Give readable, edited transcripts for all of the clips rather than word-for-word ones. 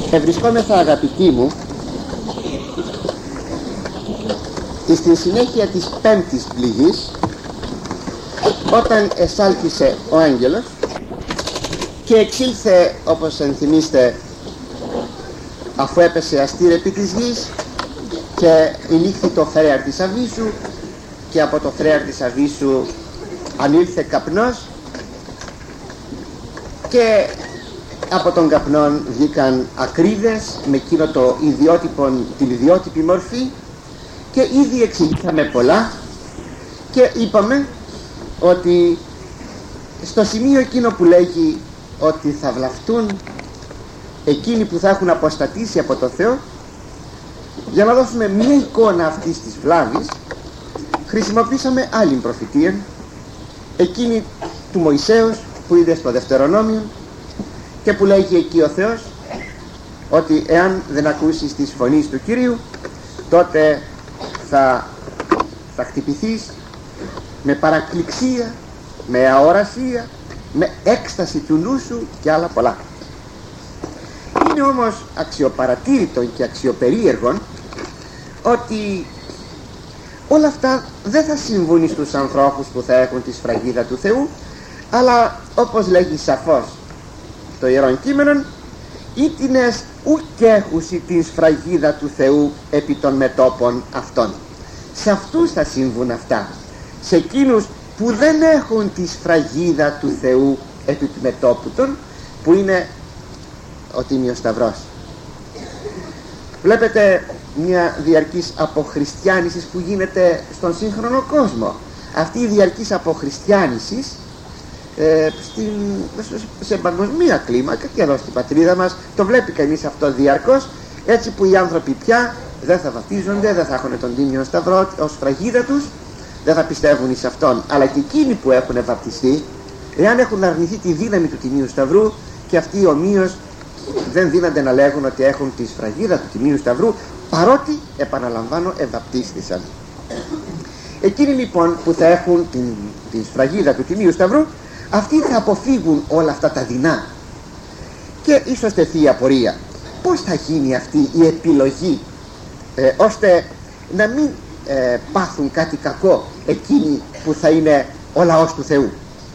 Ευρισκόμεθα, αγαπητοί μου, στη συνέχεια της πέμπτης πληγής, όταν εσάλπισε ο άγγελος και εξήλθε, όπως ενθυμίστε, αφού έπεσε αστήρ επί της γης και ενήχθη το φρέαρ της Αβύσσου, και από το φρέαρ της Αβύσσου ανήλθε καπνός, και από τον καπνόν βγήκαν ακρίδες με εκείνο την ιδιότυπη μορφή, και ήδη εξηγήσαμε πολλά και είπαμε ότι στο σημείο εκείνο που λέγει ότι θα βλαφτούν εκείνοι που θα έχουν αποστατήσει από το Θεό, για να δώσουμε μια εικόνα αυτής της βλάβης χρησιμοποιήσαμε άλλη προφητεία, εκείνη του Μωυσέως που είδε στο Δευτερονόμιο και που λέγει εκεί ο Θεός ότι εάν δεν ακούσεις της φωνής του Κυρίου, τότε θα χτυπηθείς με παρακληξία, με αορασία, με έκσταση του νου σου και άλλα πολλά. Είναι όμως αξιοπαρατήρητον και αξιοπερίεργον ότι όλα αυτά δεν θα συμβούν στους ανθρώπους που θα έχουν τη σφραγίδα του Θεού, αλλά όπως λέγει σαφώς το Ιερόν Κείμενον, ήτινες ουκ έχουσι την σφραγίδα του Θεού επί των μετώπων αυτών. Σε αυτούς θα συμβούν αυτά, σε εκείνους που δεν έχουν τη σφραγίδα του Θεού επί του μετώπου των, που είναι ο Τίμιος Σταυρός. Βλέπετε μια διαρκής αποχριστιάνησης που γίνεται στον σύγχρονο κόσμο. Αυτή η διαρκής αποχριστιάνησης σε παγκοσμία κλίμακα και εδώ στην πατρίδα μας το βλέπει κανείς αυτό διαρκώς, έτσι που οι άνθρωποι πια δεν θα βαπτίζονται, δεν θα έχουν τον Τίμιο Σταυρό ως φραγίδα τους, δεν θα πιστεύουν εις αυτόν. Αλλά και εκείνοι που έχουν βαπτιστεί, εάν έχουν αρνηθεί τη δύναμη του Τιμίου Σταυρού, και αυτοί ομοίως δεν δύνανται να λέγουν ότι έχουν τη σφραγίδα του Τιμίου Σταυρού, παρότι, επαναλαμβάνω, ευαπτίστησαν. Εκείνοι λοιπόν που θα έχουν την σφραγίδα του Τιμίου Σταυρού, αυτοί θα αποφύγουν όλα αυτά τα δεινά. Και ίσως τεθεί η απορία, πώς θα γίνει αυτή η επιλογή ώστε να μην πάθουν κάτι κακό εκείνοι που θα είναι ο λαός του Θεού.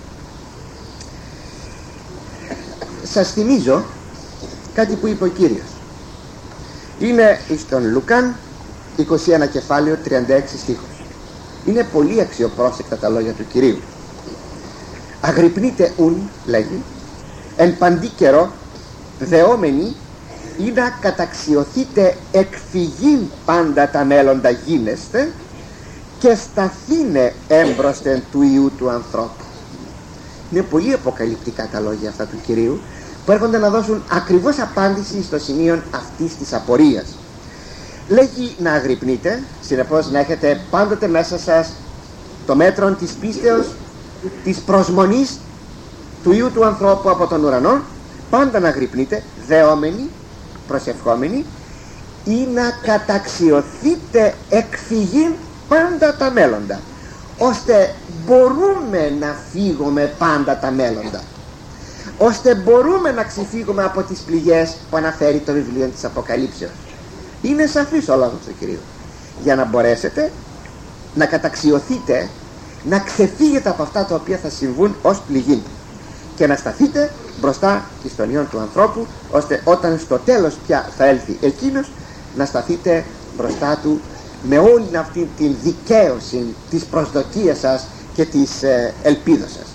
Σας θυμίζω κάτι που είπε ο Κύριος. Είναι στον Λουκάν 21 κεφάλαιο 36 στίχος. Είναι πολύ αξιοπρόσεκτα τα λόγια του Κυρίου. Αγρυπνείτε ουν, λέγει, εν παντή καιρό δεόμενοι ή να καταξιωθείτε εκφυγήν πάντα τα μέλλοντα γίνεστε και σταθήνε έμπροσθεν του Υιού του ανθρώπου. Είναι πολύ αποκαλυπτικά τα λόγια αυτά του Κυρίου, που έρχονται να δώσουν ακριβώς απάντηση στο σημείο αυτής της απορίας. Λέγει να αγρυπνείτε, συνεπώς να έχετε πάντοτε μέσα σας το μέτρο της πίστεως, της προσμονής του Υιού του ανθρώπου από τον ουρανό, πάντα να αγρυπνείτε, δεόμενοι, προσευχόμενοι, ή να καταξιωθείτε εκφυγήν πάντα τα μέλλοντα, ώστε μπορούμε να φύγουμε πάντα τα μέλλοντα, ώστε μπορούμε να ξεφύγουμε από τις πληγές που αναφέρει το βιβλίο της Αποκαλύψεως. Είναι σαφής ο λόγος του Κυρίου, για να μπορέσετε να καταξιωθείτε, να ξεφύγετε από αυτά τα οποία θα συμβούν ως πληγή και να σταθείτε μπροστά στον Υιόν του ανθρώπου, ώστε όταν στο τέλος πια θα έλθει εκείνος, να σταθείτε μπροστά του με όλη αυτή την δικαίωση της προσδοκίας σας και της ελπίδας σας.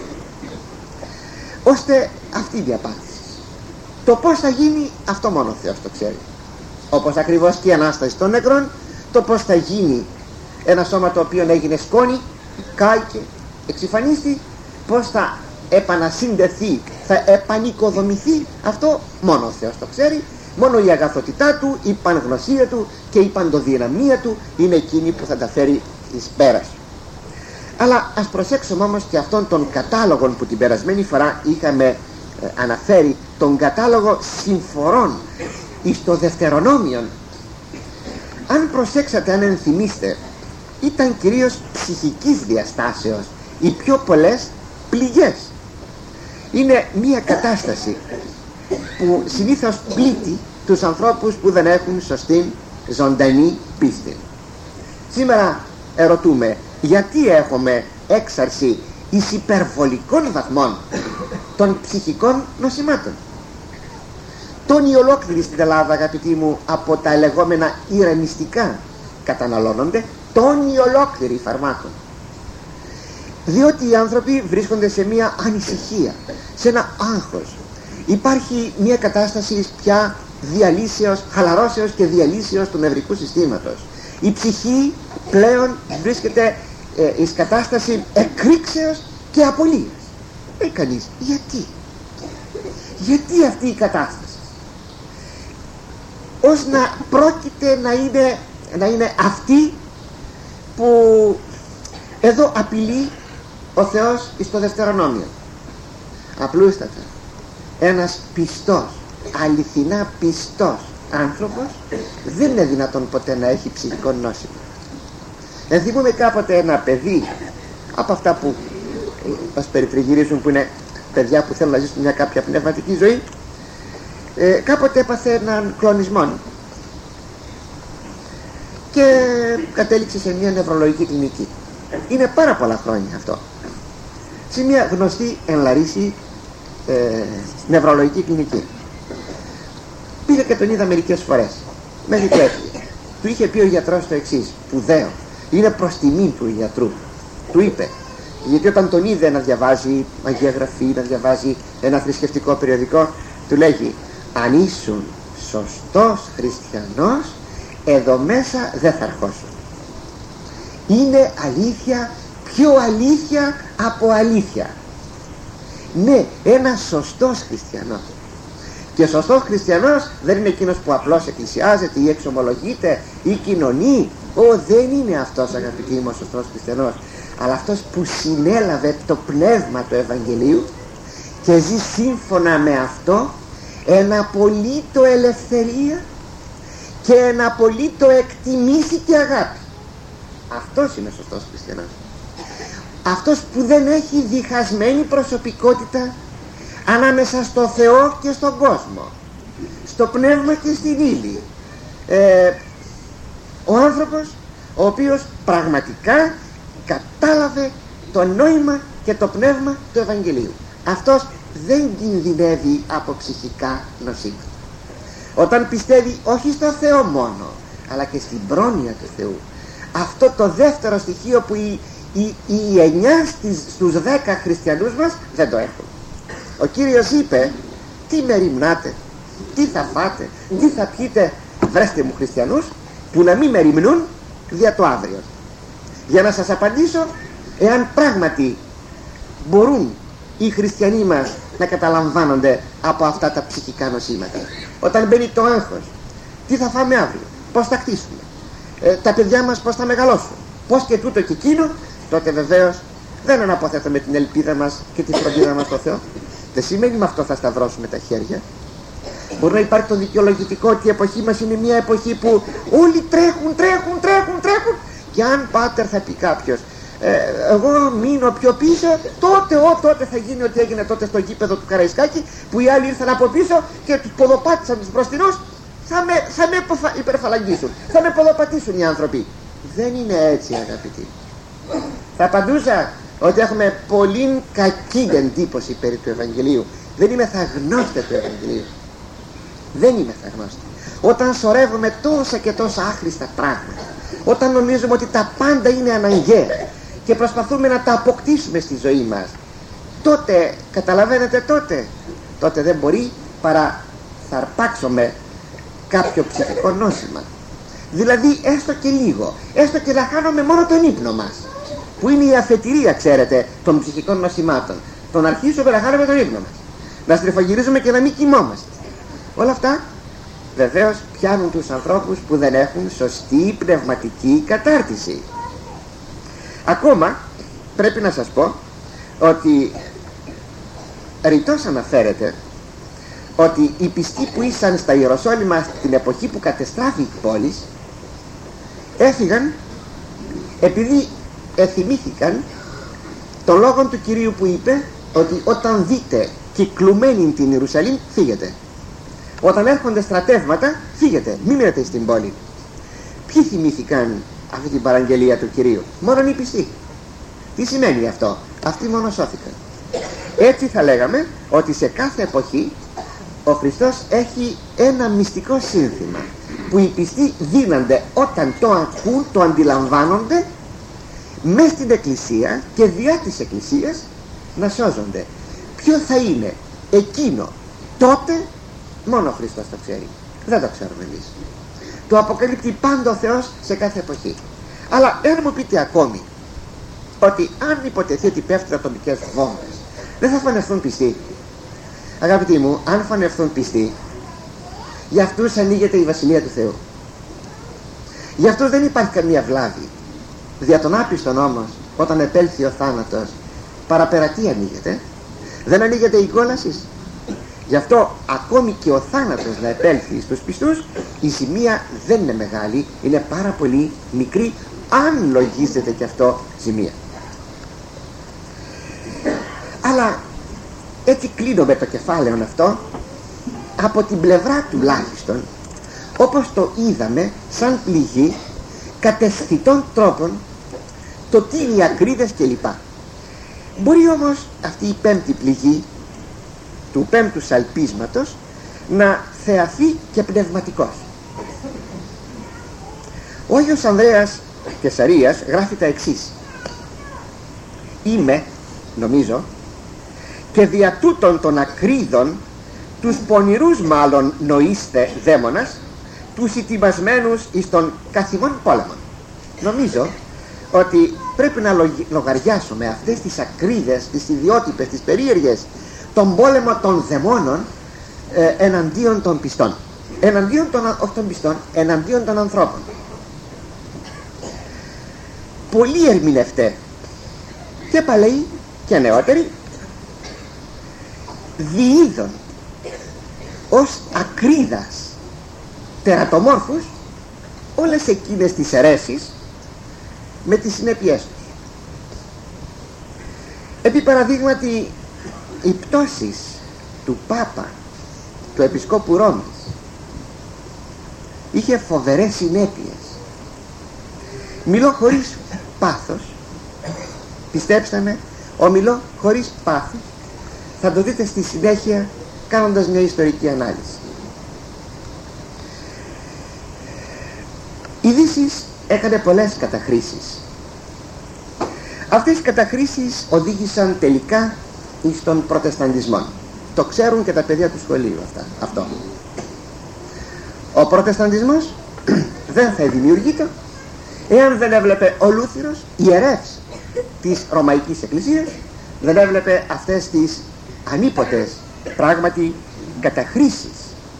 Ώστε αυτή είναι η απάντηση. Το πώς θα γίνει, αυτό μόνο ο Θεός το ξέρει. Όπως ακριβώς και η Ανάσταση των νεκρών, το πώς θα γίνει ένα σώμα το οποίο έγινε σκόνη, κάηκε, εξυφανίστη, πώς θα επανασυνδεθεί, θα επανοικοδομηθεί, αυτό μόνο ο Θεός το ξέρει. Μόνο η αγαθότητά του, η πανγνωσία του και η παντοδυναμία του είναι εκείνη που θα τα φέρει εις πέρας. Αλλά ας προσέξουμε όμως και αυτόν τον κατάλογο που την περασμένη φορά είχαμε αναφέρει, τον κατάλογο συμφορών εις το Δευτερονόμιον. Αν προσέξατε, αν ενθυμίστε, ήταν κυρίως ψυχικής διαστάσεως οι πιο πολλές πληγές. Είναι μια κατάσταση που συνήθως πλήττει τους ανθρώπους που δεν έχουν σωστή ζωντανή πίστη. Σήμερα ερωτούμε, γιατί έχουμε έξαρση εις υπερβολικών βαθμών των ψυχικών νοσημάτων? Τόνοι ολόκληροι στην Ελλάδα, αγαπητοί μου, από τα λεγόμενα ηρεμιστικά καταναλώνονται τόνοι ολόκληροι φαρμάκων, διότι οι άνθρωποι βρίσκονται σε μια ανησυχία, σε ένα άγχος. Υπάρχει μια κατάσταση πια διαλύσεως, χαλαρώσεως και διαλύσεως του νευρικού συστήματος. Η ψυχή πλέον βρίσκεται εις κατάσταση εκρήξεως και απολύας. Κανείς, γιατί αυτή η κατάσταση, ως να πρόκειται να είναι αυτή που εδώ απειλεί ο Θεός εις το Δευτερονόμιο. Απλούστατα, ένας πιστός, αληθινά πιστός άνθρωπος δεν είναι δυνατόν ποτέ να έχει ψυχικό νόσημα. Ενθυμούμε κάποτε ένα παιδί από αυτά που μας περιτριγυρίζουν, που είναι παιδιά που θέλουν να ζήσουν μια κάποια πνευματική ζωή, κάποτε έπαθε έναν κλονισμό και κατέληξε σε μια νευρολογική κλινική. Είναι πάρα πολλά χρόνια αυτό, σε μια γνωστή εν Λαρίση νευρολογική κλινική. Πήγα και τον είδα μερικές φορές μέχρι που έφυγε. Του είχε πει ο γιατρός το εξής, σπουδαίο, είναι προς τιμή του γιατρού. Του είπε, γιατί όταν τον είδε να διαβάζει Αγία Γραφή, να διαβάζει ένα θρησκευτικό περιοδικό, του λέγει, αν ήσουν σωστός χριστιανός, εδώ μέσα δεν θα αρχώσουν. Είναι αλήθεια, πιο αλήθεια από αλήθεια. Ναι, ένας σωστός χριστιανός. Και σωστός χριστιανός δεν είναι εκείνος που απλώς εκκλησιάζεται ή εξομολογείται ή κοινωνεί. Δεν είναι αυτός, αγαπητοί μου, ο σωστός χριστιανός, αλλά αυτός που συνέλαβε το πνεύμα του Ευαγγελίου και ζει σύμφωνα με αυτό εν απολύτω ελευθερία και εν απολύτω εκτιμήσει και αγάπη. Αυτός είναι ο σωστός χριστιανός. Αυτός που δεν έχει διχασμένη προσωπικότητα ανάμεσα στο Θεό και στον κόσμο, στο πνεύμα και στην ύλη. Ο άνθρωπος ο οποίος πραγματικά κατάλαβε το νόημα και το πνεύμα του Ευαγγελίου. Αυτός δεν κινδυνεύει από ψυχικά νοσήματα. Όταν πιστεύει όχι στο Θεό μόνο, αλλά και στην πρόνοια του Θεού, αυτό το δεύτερο στοιχείο που οι 9 στους 10 χριστιανούς μας δεν το έχουν. Ο Κύριος είπε, τι μεριμνάτε, τι θα φάτε, τι θα πιείτε? Βρέστε μου χριστιανούς που να μην μεριμνούν δια το αύριο, για να σας απαντήσω εάν πράγματι μπορούν οι χριστιανοί μας να καταλαμβάνονται από αυτά τα ψυχικά νοσήματα. Όταν μπαίνει το άγχος, τι θα φάμε αύριο, πώς θα κτίσουμε, τα παιδιά μας πώς θα μεγαλώσουν, πώς και τούτο και εκείνο, τότε βεβαίως δεν αναποθέτουμε την ελπίδα μας και τη φροντίδα μας στο Θεό. Δεν σημαίνει με αυτό θα σταυρώσουμε τα χέρια. Μπορεί να υπάρχει το δικαιολογητικό ότι η εποχή μας είναι μια εποχή που όλοι τρέχουν και αν πάτερ θα πει κάποιος, εγώ μείνω πιο πίσω, τότε θα γίνει ό,τι έγινε τότε στο γήπεδο του Καραϊσκάκη, που οι άλλοι ήρθαν από πίσω και τους ποδοπάτησαν τους μπροστινούς, θα με υπερφαλαγγίσουν, θα με ποδοπατήσουν οι άνθρωποι. Δεν είναι έτσι, αγαπητοί. Θα απαντούσα ότι έχουμε πολύ κακή εντύπωση περί του Ευαγγελίου. Δεν είμαι θαγνώστε του Ευαγγελίου. Δεν είμαι θαγνώστε. Όταν σωρεύουμε τόσα και τόσα άχρηστα πράγματα, όταν νομίζουμε ότι τα πάντα είναι αναγκαία και προσπαθούμε να τα αποκτήσουμε στη ζωή μας, τότε, καταλαβαίνετε, τότε δεν μπορεί παρά θα αρπάξουμε κάποιο ψυχικό νόσημα. Δηλαδή έστω και λίγο, έστω και να χάνουμε μόνο τον ύπνο μας, που είναι η αφετηρία, ξέρετε, των ψυχικών νοσημάτων. Τον αρχίσουμε να χάνουμε τον ύπνο μας, να στριφογυρίζουμε και να μην κοιμόμαστε. Όλα αυτά βεβαίως πιάνουν τους ανθρώπους που δεν έχουν σωστή πνευματική κατάρτιση. Ακόμα πρέπει να σας πω ότι ρητός αναφέρεται ότι οι πιστοί που ήσαν στα Ιεροσόλυμα την εποχή που κατεστράφη η πόλη έφυγαν επειδή θυμήθηκαν τον λόγο του Κυρίου που είπε ότι όταν δείτε κυκλουμένη την Ιερουσαλήμ φύγετε. Όταν έρχονται στρατεύματα, φύγετε, μην μείνετε στην πόλη. Ποιοι θυμήθηκαν αυτή την παραγγελία του Κυρίου? Μόνον οι πιστοί. Τι σημαίνει αυτό? Αυτοί μόνο σώθηκαν. Έτσι θα λέγαμε ότι σε κάθε εποχή ο Χριστός έχει ένα μυστικό σύνθημα που οι πιστοί δίνονται όταν το ακούν, το αντιλαμβάνονται, μες στην Εκκλησία και διά της Εκκλησίας να σώζονται. Ποιο θα είναι εκείνο τότε, μόνο ο Χριστός το ξέρει, δεν το ξέρουμε εμείς. Το αποκαλύπτει πάντα ο Θεός σε κάθε εποχή. Αλλά εάν μου πείτε ακόμη ότι αν υποτεθεί ότι πέφτουν ατομικές βόμβες, δεν θα φανευτούν πιστοί. Αγαπητοί μου, αν φανευτούν πιστοί, για αυτούς ανοίγεται η Βασιλεία του Θεού. Για αυτούς δεν υπάρχει καμία βλάβη. Δια των άπιστων όμως, όταν επέλθει ο θάνατος, παραπέρα τι ανοίγεται? Δεν ανοίγεται η κόλαση. Γι' αυτό ακόμη και ο θάνατος να επέλθει στους πιστούς, η ζημία δεν είναι μεγάλη, είναι πάρα πολύ μικρή, αν λογίζεται και αυτό ζημία. Αλλά έτσι κλείνω με το κεφάλαιο αυτό, από την πλευρά τουλάχιστον, όπως το είδαμε σαν πληγή καταισθητών τρόπων, το τι είναι οι ακρίδες κλπ. Μπορεί όμως αυτή η πέμπτη πληγή του πέμπτου σαλπίσματος να θεαθεί και πνευματικός. Ο Άγιος Ανδρέας Κεσαρίας γράφει τα εξής: «Είμαι, νομίζω, και δια τούτων των ακρίδων τους πονηρούς μάλλον νοείστε δαίμονας, τους ετοιμασμένους εις των καθημών πόλεμων». Νομίζω ότι πρέπει να λογαριάσουμε αυτές τις ακρίδες, τις ιδιότυπες, τις περίεργες, τον πόλεμο των δαιμόνων εναντίον των πιστών, εναντίον όχι των πιστών, εναντίον των ανθρώπων. Πολλοί ερμηνευτές και παλαιοί και νεότεροι διείδων ως ακρίδας τερατομόρφους όλες εκείνες τις αιρέσεις με τις συνέπειές τους. Επί παραδείγματι, οι πτώσεις του Πάπα, του Επισκόπου Ρώμης, είχε φοβερές συνέπειες. Μιλώ χωρίς πάθος, πιστέψτε με, ομιλώ χωρίς πάθος. Θα το δείτε στη συνέχεια κάνοντας μια ιστορική ανάλυση. Η Δύση έκανε πολλές καταχρήσεις. Αυτές οι καταχρήσεις οδήγησαν τελικά στον Προτεσταντισμό. Το ξέρουν και τα παιδιά του σχολείου αυτό. Ο Προτεσταντισμός δεν θα δημιουργείται εάν δεν έβλεπε ο Λούθυρος, ιερεύς της Ρωμαϊκής Εκκλησίας, δεν έβλεπε αυτές τις ανίποτες πράγματι καταχρήσεις.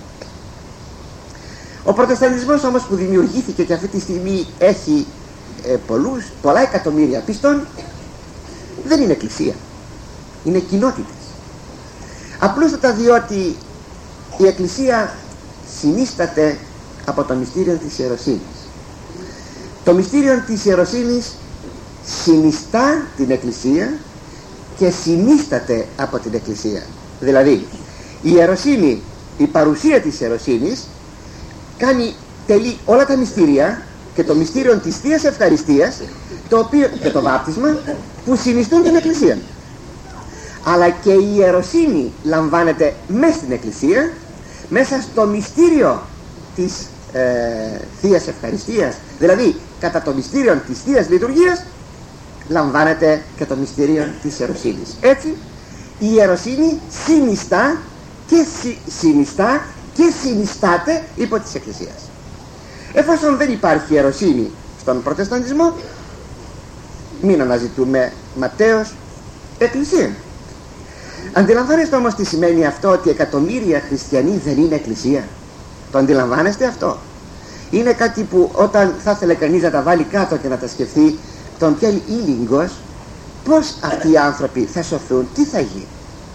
Ο Προτεσταντισμός όμως, που δημιουργήθηκε και αυτή τη στιγμή έχει πολλά εκατομμύρια πιστών, δεν είναι εκκλησία, είναι κοινότητες. Απλούστατα διότι η εκκλησία συνίσταται από το μυστήριο της ιεροσύνης. Το μυστήριο της ιεροσύνης συνιστά την εκκλησία και συνίσταται από την εκκλησία. Δηλαδή η ιεροσύνη, η παρουσία της ιεροσύνης τελεί όλα τα μυστήρια, και το μυστήριο της Θείας Ευχαριστίας, το οποίο, και το βάπτισμα, που συνιστούν την εκκλησία. Αλλά και η ιεροσύνη λαμβάνεται μέσα στην εκκλησία, μέσα στο μυστήριο της Θείας Ευχαριστίας, δηλαδή κατά το μυστήριο της Θείας Λειτουργίας λαμβάνεται και το μυστήριο της ιεροσύνης. Έτσι η ιεροσύνη συνιστά και συνιστάται υπό της εκκλησίας. Εφόσον δεν υπάρχει ιεροσύνη στον Προτεσταντισμό, μην αναζητούμε Ματθαίος εκκλησία. Αντιλαμβάνεστε όμως τι σημαίνει αυτό, ότι εκατομμύρια χριστιανοί δεν είναι εκκλησία? Το αντιλαμβάνεστε αυτό? Είναι κάτι που όταν θα ήθελε κανείς να τα βάλει κάτω και να τα σκεφτεί, τον πιάνει ήλιγκος, πως αυτοί οι άνθρωποι θα σωθούν, τι θα γίνει.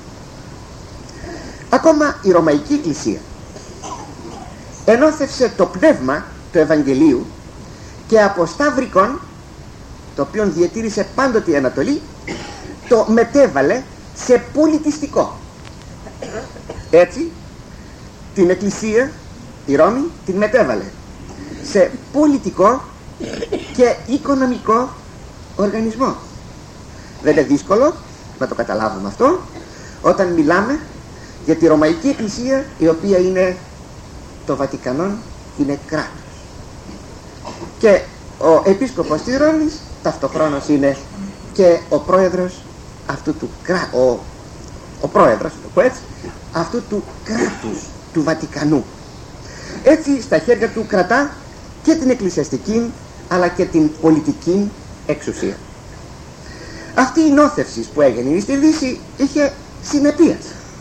Ακόμα η Ρωμαϊκή Εκκλησία ενώθευσε το πνεύμα του Ευαγγελίου και από σταυρικόν, το οποίο διατήρησε πάντοτε η Ανατολή, το μετέβαλε σε πολιτιστικό. Έτσι την Εκκλησία, η Ρώμη, την μετέβαλε σε πολιτικό και οικονομικό οργανισμό. Δεν είναι δύσκολο να το καταλάβουμε αυτό όταν μιλάμε για τη Ρωμαϊκή Εκκλησία, η οποία είναι το Βατικανόν, είναι κράτος, και ο επίσκοπος της Ρώμης ταυτοχρόνως είναι και ο πρόεδρος αυτού του ο πρόεδρος, το πω έτσι, αυτού του κράτους του Βατικανού. Έτσι στα χέρια του κρατά και την εκκλησιαστική αλλά και την πολιτική εξουσία. Αυτή η νόθευση που έγινε στη Δύση είχε συνεπείες.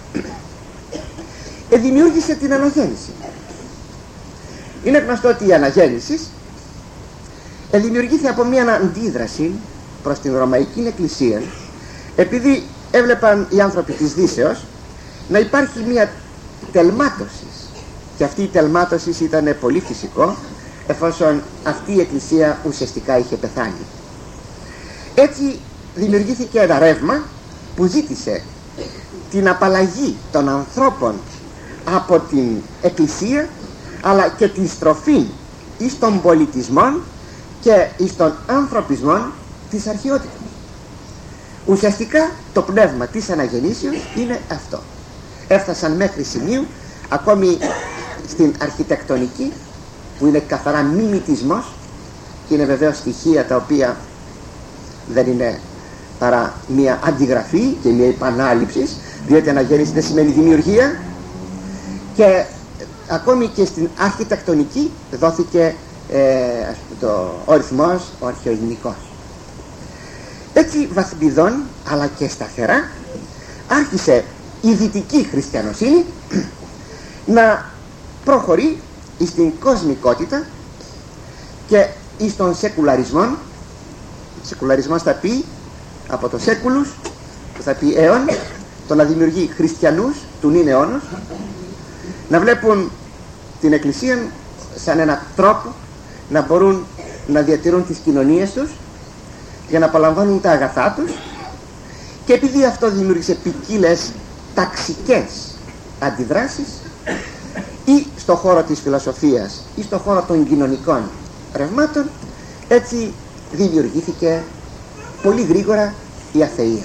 Δημιούργησε την αναγέννηση. Είναι γνωστό ότι η αναγέννηση δημιουργήθηκε από μια αντίδραση προς την Ρωμαϊκή Εκκλησία, επειδή έβλεπαν οι άνθρωποι της Δύσεως να υπάρχει μια τελμάτωση, και αυτή η τελμάτωση ήταν πολύ φυσικό, εφόσον αυτή η Εκκλησία ουσιαστικά είχε πεθάνει. Έτσι δημιουργήθηκε ένα ρεύμα που ζήτησε την απαλλαγή των ανθρώπων από την Εκκλησία, αλλά και την στροφή εις των πολιτισμών και εις των ανθρωπισμών της αρχαιότητας. Ουσιαστικά το πνεύμα της αναγεννήσεως είναι αυτό. Έφτασαν μέχρι σημείου, ακόμη στην αρχιτεκτονική, που είναι καθαρά μιμητισμός, και είναι βεβαίως στοιχεία τα οποία δεν είναι παρά μια αντιγραφή και μια επανάληψη, διότι αναγέννηση δεν σημαίνει δημιουργία, και ακόμη και στην αρχιτεκτονική δόθηκε ο ρυθμός ο αρχαιοελληνικός. Έτσι βαθμιδών αλλά και σταθερά άρχισε η δυτική χριστιανοσύνη να προχωρεί στην κοσμικότητα και στον σεκουλαρισμό. Σεκουλαρισμός θα πει από το σέκουλους, που θα πει αίων, το να δημιουργεί χριστιανούς του νυν αιώνος, να βλέπουν την Εκκλησία σαν ένα τρόπο να μπορούν να διατηρούν τις κοινωνίες τους για να απολαμβάνουν τα αγαθά τους, και επειδή αυτό δημιούργησε ποικίλες ταξικές αντιδράσεις ή στο χώρο της φιλοσοφίας ή στο χώρο των κοινωνικών ρευμάτων, έτσι δημιουργήθηκε πολύ γρήγορα η αθεία.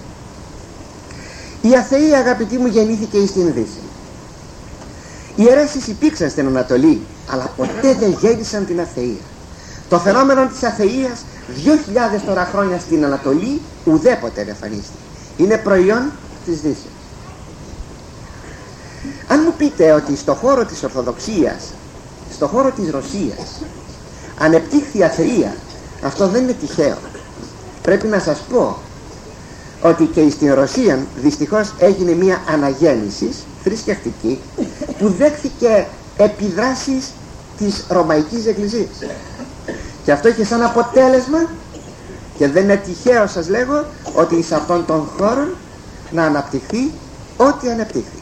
Η αθεία, αγαπητοί μου, γεννήθηκε στην Δύση. Οι αιρέσεις υπήρξαν στην Ανατολή, αλλά ποτέ δεν γέννησαν την αθεία. Το φαινόμενο της αθείας 2.000 τώρα χρόνια στην Ανατολή ουδέποτε εμφανίστηκε. Είναι προϊόν της Δύσης. Αν μου πείτε ότι στο χώρο της Ορθοδοξίας, στο χώρο της Ρωσίας ανεπτύχθη η αθεία, αυτό δεν είναι τυχαίο. Πρέπει να σας πω ότι και στην Ρωσία δυστυχώς έγινε μια αναγέννηση θρησκευτική που δέχθηκε επιδράσεις της Ρωμαϊκής Εκκλησίας, και αυτό είχε σαν αποτέλεσμα, και δεν είναι τυχαίο σας λέγω, ότι σε αυτόν τον χώρο να αναπτυχθεί ό,τι αναπτύχθη.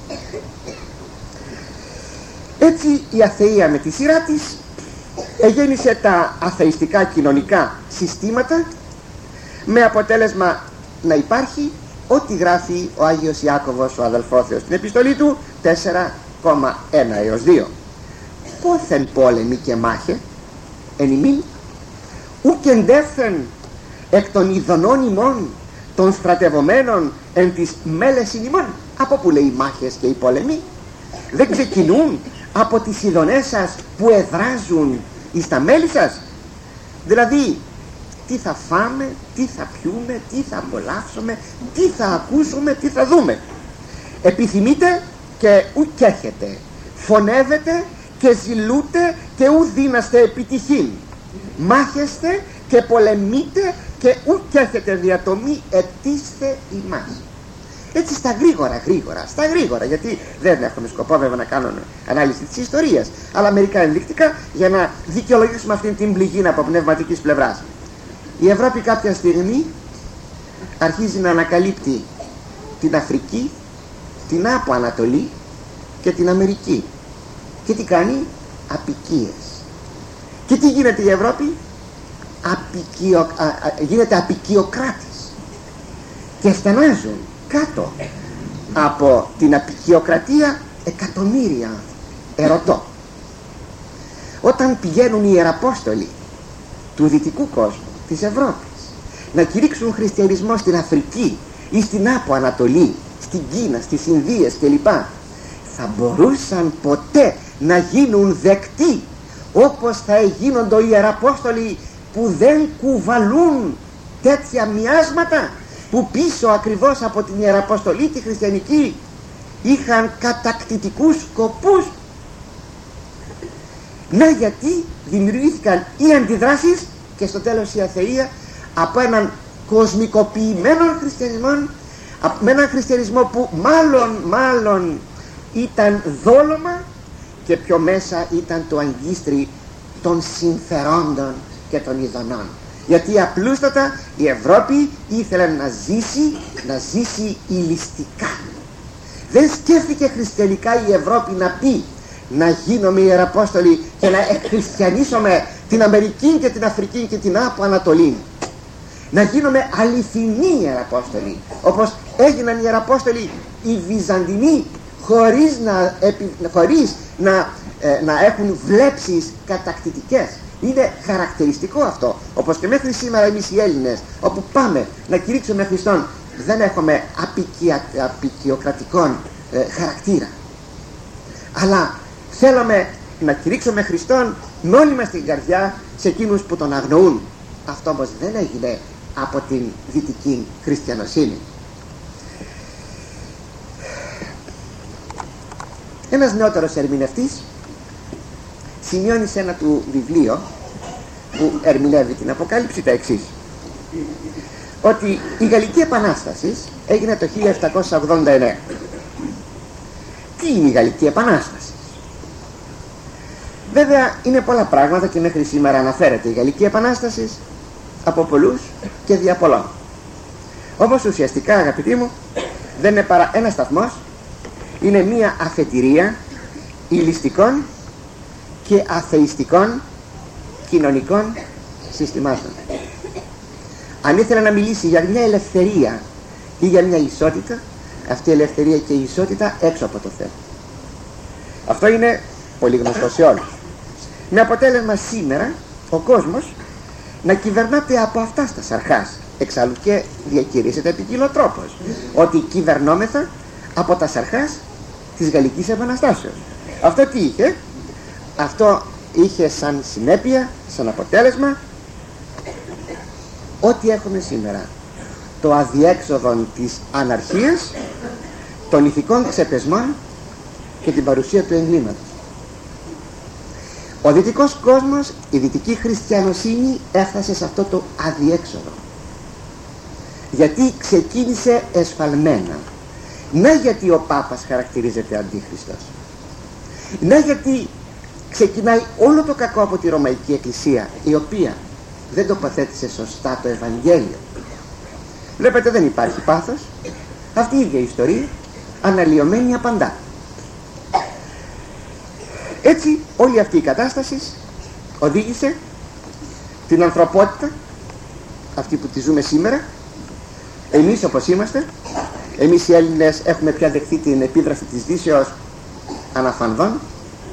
Έτσι η αθεία με τη σειρά της εγέννησε τα αθεϊστικά κοινωνικά συστήματα, με αποτέλεσμα να υπάρχει ό,τι γράφει ο Άγιος Ιάκωβος ο αδελφόθεος στην επιστολή του 4,1 έως 2. Πόθεν πόλεμοι και μάχε εν ημίν, ουκ εντεύθεν εκ των ειδονών ημών των στρατευομένων εν της μέλεσιν ημών. Από που λέει οι μάχες και οι πόλεμοι? Δεν ξεκινούν από τις ειδονές σας που εδράζουν εις τα μέλη σας? Δηλαδή τι θα φάμε, τι θα πιούμε, τι θα απολαύσουμε, τι θα ακούσουμε, τι θα δούμε. Επιθυμείτε και ουκ έχετε, φωνεύετε και ζηλούτε και ου δίναστε επιτυχήν, μάχεστε και πολεμείτε και ουκ έχετε διατομή, ετήστε ημάς. Έτσι στα γρήγορα, γιατί δεν έχουμε σκοπό βέβαια να κάνουμε ανάλυση της ιστορίας, αλλά μερικά ενδεικτικά για να δικαιολογήσουμε αυτήν την πληγή από πνευματικής πλευράς. Η Ευρώπη κάποια στιγμή αρχίζει να ανακαλύπτει την Αφρική, την Άπο Ανατολή και την Αμερική. Και τι κάνει? Απικίες. Και τι γίνεται η Ευρώπη? Γίνεται απικιοκράτης. Και στενάζουν κάτω από την απικιοκρατία εκατομμύρια. Ερωτώ, όταν πηγαίνουν οι Ιεραπόστολοι του δυτικού κόσμου, της Ευρώπης, να κηρύξουν χριστιανισμό στην Αφρική ή στην Άπο Ανατολή, στην Κίνα, στις Ινδίες κλπ, θα μπορούσαν ποτέ να γίνουν δεκτοί όπως θα γίνονται οι Ιεραπόστολοι που δεν κουβαλούν τέτοια μοιάσματα, που πίσω ακριβώς από την Ιεραπόστολη τη χριστιανική είχαν κατακτητικούς σκοπούς? Να γιατί δημιουργήθηκαν οι αντιδράσεις και στο τέλος η αθεία από έναν κοσμικοποιημένο χριστιανισμό, με έναν χριστιανισμό που μάλλον ήταν δόλωμα και πιο μέσα ήταν το αγκίστρι των συμφερόντων και των ειδονών. Γιατί απλούστατα η Ευρώπη ήθελε να ζήσει ηλιστικά. Δεν σκέφτηκε χριστιανικά η Ευρώπη να πει να γίνομαι Ιεραπόστολοι και να εκχριστιανίσουμε την Αμερική και την Αφρική και την Άπο Ανατολή. Να γίνομαι αληθινοί Ιεραπόστολοι, όπως έγιναν οι Ιεραπόστολοι οι Βυζαντινοί, χωρίς να έχουν βλέψεις κατακτητικές. Είναι χαρακτηριστικό αυτό, όπως και μέχρι σήμερα εμείς οι Έλληνες, όπου πάμε να κηρύξουμε Χριστόν, δεν έχουμε απικιοκρατικών χαρακτήρα, αλλά θέλουμε να κηρύξουμε Χριστόν με όλη μας την καρδιά σε εκείνους που τον αγνοούν. Αυτό όμως δεν έγινε από την δυτική χριστιανοσύνη. Ένας νεότερος ερμηνευτής σημειώνει σε ένα του βιβλίο που ερμηνεύει την Αποκάλυψη τα εξής, ότι η Γαλλική Επανάσταση έγινε το 1789. Τι είναι η Γαλλική Επανάσταση? Βέβαια είναι πολλά πράγματα και μέχρι σήμερα αναφέρεται η Γαλλική Επανάσταση από πολλούς και δια πολλών. Όμως ουσιαστικά, αγαπητοί μου, δεν είναι παρά ένας σταθμός, είναι μία αφετηρία ηλιστικών και αθεϊστικών κοινωνικών συστημάτων. Αν ήθελε να μιλήσει για μια ελευθερία ή για μια ισότητα, αυτή η ελευθερία και η ισότητα έξω από το Θεό. Αυτό είναι πολύ γνωστό σε όλους. Με αποτέλεσμα σήμερα ο κόσμος να κυβερνάται από αυτά στα σαρχάς. Εξάλλου και διακηρύσσεται ποικιλοτρόπως ότι κυβερνόμεθα από τα σαρχάς της Γαλλικής Επαναστάσεως. Αυτό τι είχε? Αυτό είχε σαν συνέπεια, σαν αποτέλεσμα, ό,τι έχουμε σήμερα. Το αδιέξοδο της αναρχίας, των ηθικών ξεπεσμών και την παρουσία του εγκλήματος. Ο δυτικός κόσμος, η δυτική χριστιανοσύνη έφτασε σε αυτό το αδιέξοδο. Γιατί ξεκίνησε εσφαλμένα. Να γιατί ο Πάπας χαρακτηρίζεται αντίχριστος. Να γιατί ξεκινάει όλο το κακό από τη Ρωμαϊκή Εκκλησία, η οποία δεν τοποθέτησε σωστά το Ευαγγέλιο. Βλέπετε, δεν υπάρχει πάθος. Αυτή η ίδια ιστορία αναλυωμένη απαντά. Έτσι όλη αυτή η κατάσταση οδήγησε την ανθρωπότητα, αυτή που τη ζούμε σήμερα, εμείς όπως είμαστε, εμείς οι Έλληνες έχουμε πια δεχθεί την επίδραση της Δύσεως αναφανδών.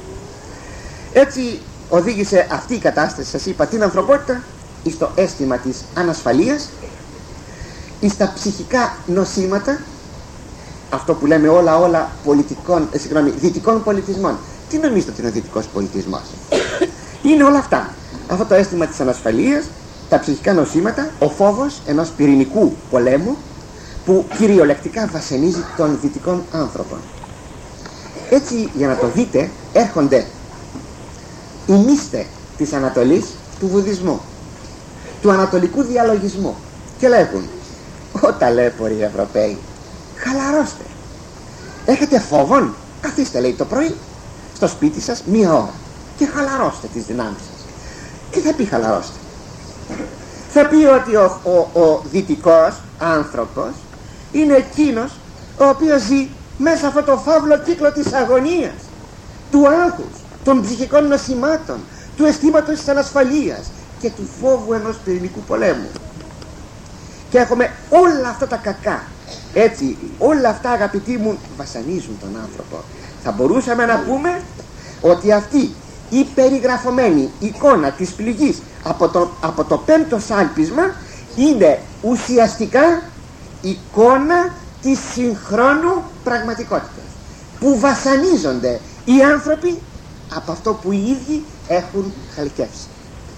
Έτσι οδήγησε αυτή η κατάσταση, σας είπα, την ανθρωπότητα εις το αίσθημα της ανασφαλείας, εις τα ψυχικά νοσήματα, αυτό που λέμε όλα δυτικών πολιτισμών. Τι νομίζετε ότι είναι ο δυτικός πολιτισμός? Είναι όλα αυτά. Αυτό το αίσθημα της ανασφαλείας, τα ψυχικά νοσήματα, ο φόβος ενός πυρηνικού πολέμου που κυριολεκτικά βασανίζει των δυτικών άνθρωπων. Έτσι, για να το δείτε, έρχονται οι μύστε της Ανατολής του Βουδισμού, του ανατολικού διαλογισμού και λέγουν: «Ω ταλέποροι Ευρωπαίοι, χαλαρώστε. Έχετε φόβον? Καθίστε, λέει, το πρωί στο σπίτι σας μία ώρα και χαλαρώστε τις δυνάμεις σας». Τι θα πει χαλαρώστε? Θα πει ότι ο δυτικός άνθρωπος είναι εκείνος ο οποίος ζει μέσα σε αυτό το φαύλο κύκλο της αγωνίας, του άγχους, των ψυχικών νοσημάτων, του αισθήματος της ανασφαλείας και του φόβου ενός πυρηνικού πολέμου. Και έχουμε όλα αυτά τα κακά. Έτσι όλα αυτά, αγαπητοί μου, βασανίζουν τον άνθρωπο. θα μπορούσαμε να πούμε ότι αυτή η περιγραφωμένη εικόνα της πληγής από το πέμπτο σάλπισμα είναι ουσιαστικά εικόνα της συγχρόνου πραγματικότητας, που βασανίζονται οι άνθρωποι από αυτό που οι ίδιοι έχουν χαλκεύσει.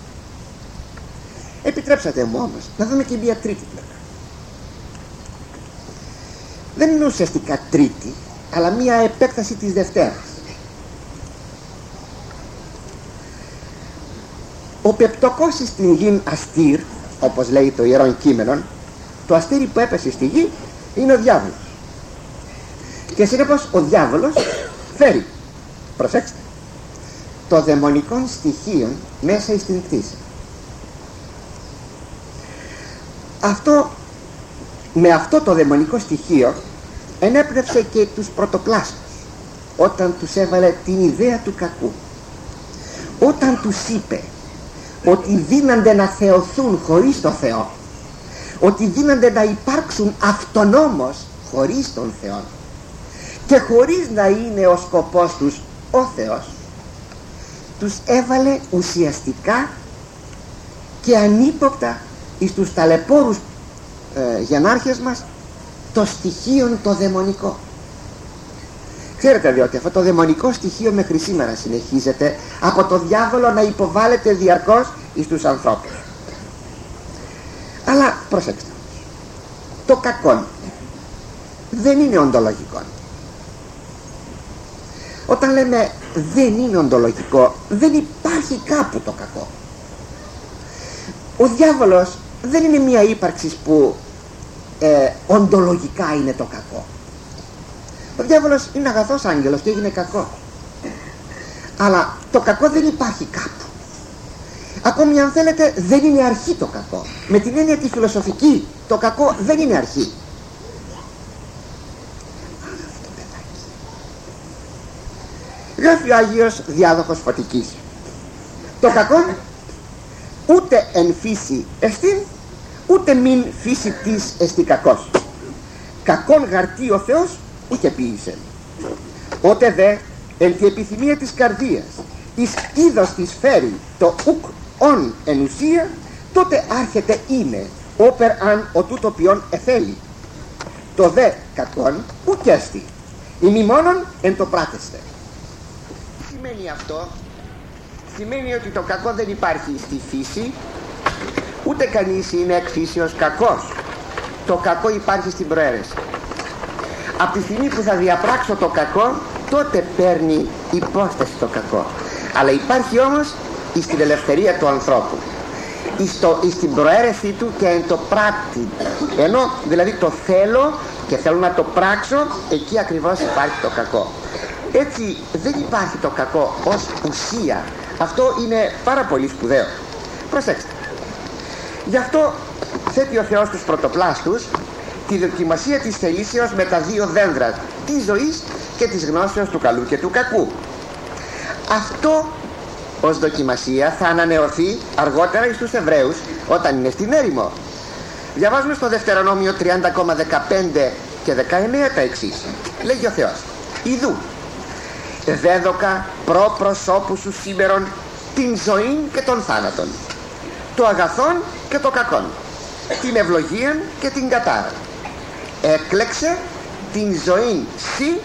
Επιτρέψατε μου όμως να δούμε και μια τρίτη πλευρά. Δεν είναι ουσιαστικά τρίτη, αλλά μια επέκταση της Δευτέρας. Ο πεπτοκός στην γην αστήρ, όπως λέει το Ιερόν Κείμενον, το αστήρι που έπεσε στη γη είναι ο διάβολος. Και συνεπώς ο διάβολος φέρει, προσέξτε, το δαιμονικό στοιχείο μέσα στην κτήση. Με αυτό το δαιμονικό στοιχείο ενέπνευσε και τους πρωτοπλάστους όταν τους έβαλε την ιδέα του κακού, όταν τους είπε ότι δύνανται να θεωθούν χωρίς το Θεό, ότι δύνανται να υπάρξουν αυτονόμως χωρίς τον Θεό και χωρίς να είναι ο σκοπός τους ο Θεός, τους έβαλε ουσιαστικά και ανύποπτα εις τους ταλαιπώρους γενάρχες μας το στοιχείο το δαιμονικό. Ξέρετε, διότι αυτό το δαιμονικό στοιχείο μέχρι σήμερα συνεχίζεται από το διάβολο να υποβάλλεται διαρκώς εις τους ανθρώπους. Αλλά προσέξτε, το κακό δεν είναι οντολογικό. Όταν λέμε δεν είναι οντολογικό, δεν υπάρχει κάπου το κακό. Ο διάβολος δεν είναι μια ύπαρξη που οντολογικά είναι το κακό. Ο διάβολος είναι αγαθός άγγελος και έγινε κακό. Αλλά το κακό δεν υπάρχει κάπου. Ακόμη αν θέλετε δεν είναι αρχή το κακό. Με την έννοια τη φιλοσοφική, το κακό δεν είναι αρχή. Γράφει ο Άγιος Διάδοχος Φωτικής: το κακό ούτε εν φύση εστίν, ούτε μην φύση της εστι κακός. Κακόν γαρτί ο Θεός ούτε ποιήσε. Ότε δε εν τη επιθυμία της καρδίας εις είδος της φέρει το ουκ ον εν ουσία, τότε άρχεται είναι όπερ αν ο τούτο ποιον εθέλει. Το δε κακόν ουκέστη ημί μόνον εν το πράτεστε. Τι σημαίνει αυτό? Σημαίνει ότι το κακό δεν υπάρχει στη φύση, ούτε κανείς είναι εκ φύσεως κακός. Το κακό υπάρχει στην προαίρεση. Από τη στιγμή που θα διαπράξω το κακό, τότε παίρνει υπόσταση το κακό. Αλλά υπάρχει όμως στην ελευθερία του ανθρώπου, στην προαίρεση του και εν το πράκτη. Ενώ δηλαδή το θέλω και θέλω να το πράξω, εκεί ακριβώς υπάρχει το κακό. Έτσι δεν υπάρχει το κακό ως ουσία. Αυτό είναι πάρα πολύ σπουδαίο. Προσέξτε. Γι' αυτό θέτει ο Θεός τους πρωτοπλάστους τη δοκιμασία της θελήσεως με τα δύο δένδρα της ζωής και της γνώσεως του καλού και του κακού. Αυτό ως δοκιμασία θα ανανεωθεί αργότερα εις τους Εβραίους όταν είναι στην έρημο. Διαβάζουμε στο Δευτερονόμιο 30,15 και 19 τα εξής. Λέγει ο Θεός: ιδού δέδοκα προ προσώπου σου σήμερον την ζωή και τον θάνατον, το αγαθόν και το κακόν, την ευλογίαν και την κατάρα. Έκλεξε την ζωή σι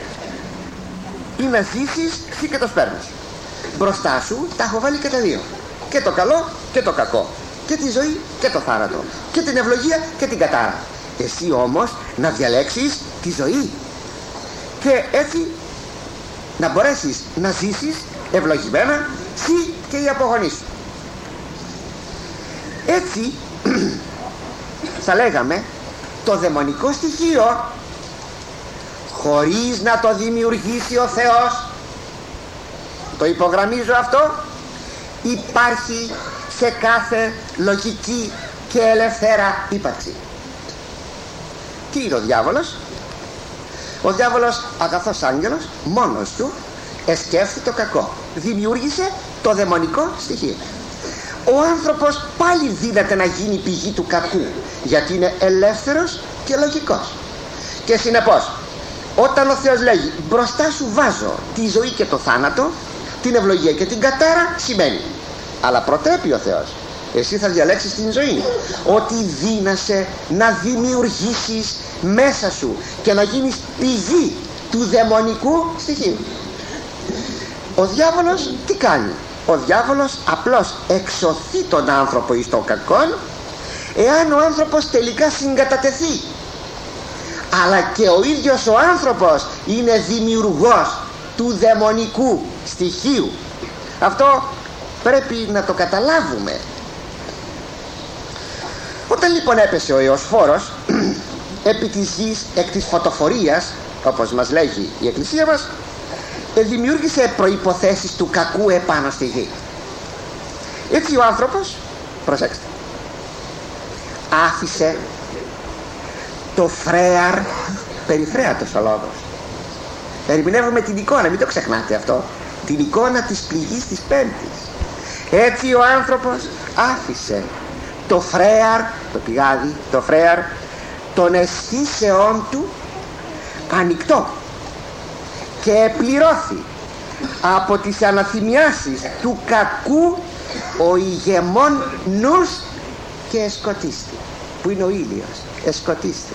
ή να ζήσεις σι και το σπέρνος. Μπροστά σου τα έχω βάλει και τα δύο, και το καλό και το κακό, και τη ζωή και το θάνατο, και την ευλογία και την κατάρα. Εσύ όμως να διαλέξεις τη ζωή και έτσι να μπορέσεις να ζήσεις ευλογημένα εσύ και οι απογονείς σου. Έτσι θα λέγαμε το δαιμονικό στοιχείο, χωρίς να το δημιουργήσει ο Θεός, το υπογραμμίζω αυτό, υπάρχει σε κάθε λογική και ελευθέρα ύπαρξη. Τι είναι ο διάβολος? Ο διάβολος, αγαθός άγγελος, μόνος του εσκέφθη το κακό, δημιούργησε το δαιμονικό στοιχείο. Ο άνθρωπος πάλι δύναται να γίνει πηγή του κακού, γιατί είναι ελεύθερος και λογικός. Και συνεπώς Όταν ο Θεός λέγει μπροστά σου βάζω τη ζωή και το θάνατο, την ευλογία και την κατάρα, σημαίνει αλλά προτρέπει ο Θεός, εσύ θα διαλέξεις την ζωή, ότι δύνασαι να δημιουργήσεις μέσα σου και να γίνεις πηγή του δαιμονικού στοιχείου. Ο διάβολος τι κάνει? Ο διάβολος απλώς εξωθεί τον άνθρωπο εις το κακόν, εάν ο άνθρωπος τελικά συγκατατεθεί. Αλλά και ο ίδιος ο άνθρωπος είναι δημιουργός του δαιμονικού στοιχείου. Αυτό πρέπει να το καταλάβουμε. Όταν λοιπόν έπεσε ο Ιωσφόρος επί της γης εκ της φωτοφορίας, όπως μας λέγει η Εκκλησία μας, δημιούργησε προϋποθέσεις του κακού επάνω στη γη. Έτσι ο άνθρωπος, προσέξτε, άφησε το φρέαρ, περιφρέατος ο λόγος. Ερμηνεύουμε την εικόνα, μην το ξεχνάτε αυτό, την εικόνα της πληγής της Πέμπτης. Έτσι ο άνθρωπος άφησε το φρέαρ, το πηγάδι, το φρέαρ των αισθήσεών του ανοιχτό και επληρώθη από τις αναθυμιάσεις του κακού ο ηγεμόν νους και εσκοτίστη, που είναι ο ήλιος, εσκοτίστη.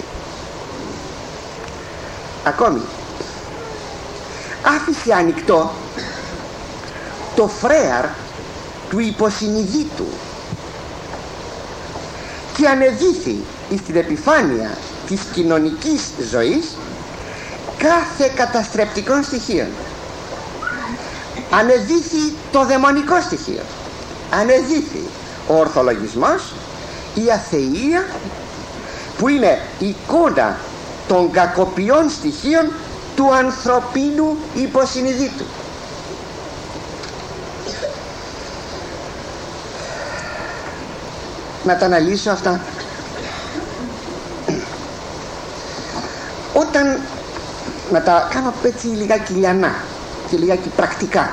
Ακόμη άφησε ανοιχτό το φρέαρ του υποσυνειδήτου και ανεδύθη στην επιφάνεια της κοινωνικής ζωής κάθε καταστρεπτικών στοιχείων. Ανεδύθη το δαιμονικό στοιχείο, ανεδύθη ο ορθολογισμός, η αθεία, που είναι εικόνα των κακοποιών στοιχείων του ανθρωπίνου υποσυνειδήτου. Να τα αναλύσω αυτά. Όταν να τα κάνω έτσι λιγάκι λιανά και λιγάκι πρακτικά.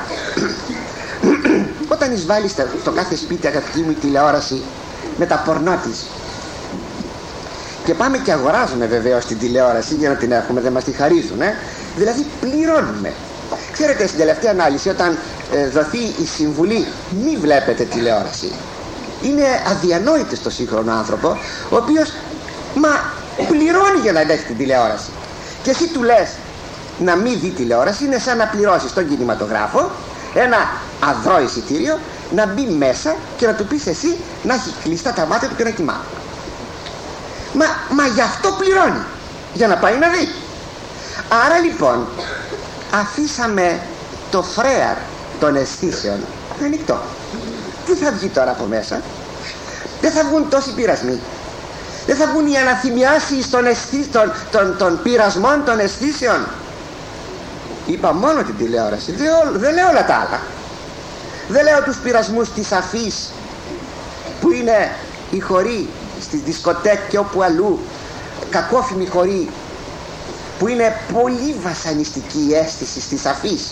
Όταν εισβάλλεις στο κάθε σπίτι, αγαπητή μου, η τηλεόραση με τα πορνό της, και πάμε και αγοράζουμε βεβαίως την τηλεόραση για να την έχουμε, δεν μας τη χαρίζουν, δηλαδή πληρώνουμε. Ξέρετε, στην τελευταία ανάλυση, όταν δοθεί η συμβουλή μη βλέπετε τηλεόραση, είναι αδιανόητο στο σύγχρονο άνθρωπο, ο οποίος πληρώνει για να έχει την τηλεόραση, και εσύ του λες να μην δει τηλεόραση. Είναι σαν να πληρώσεις στον κινηματογράφο ένα αδρό εισιτήριο, να μπει μέσα και να του πεις εσύ να έχει κλειστά τα μάτια του και να κοιμάται. Μα γι' αυτό πληρώνει, για να πάει να δει. Άρα λοιπόν αφήσαμε το φρέαρ των αισθήσεων ανοιχτό. Τι θα βγει τώρα από μέσα? Δεν θα βγουν τόσοι πειρασμοί, δεν θα βγουν οι αναθυμιάσεις των πειρασμών των αισθήσεων. Είπα μόνο την τηλεόραση, δεν λέω όλα τα άλλα. Δεν λέω τους πειρασμούς της αφής, που είναι οι χοροί στις δισκοτέκ και όπου αλλού, κακόφημοι χοροί, που είναι πολύ βασανιστική η αίσθηση στις αφής.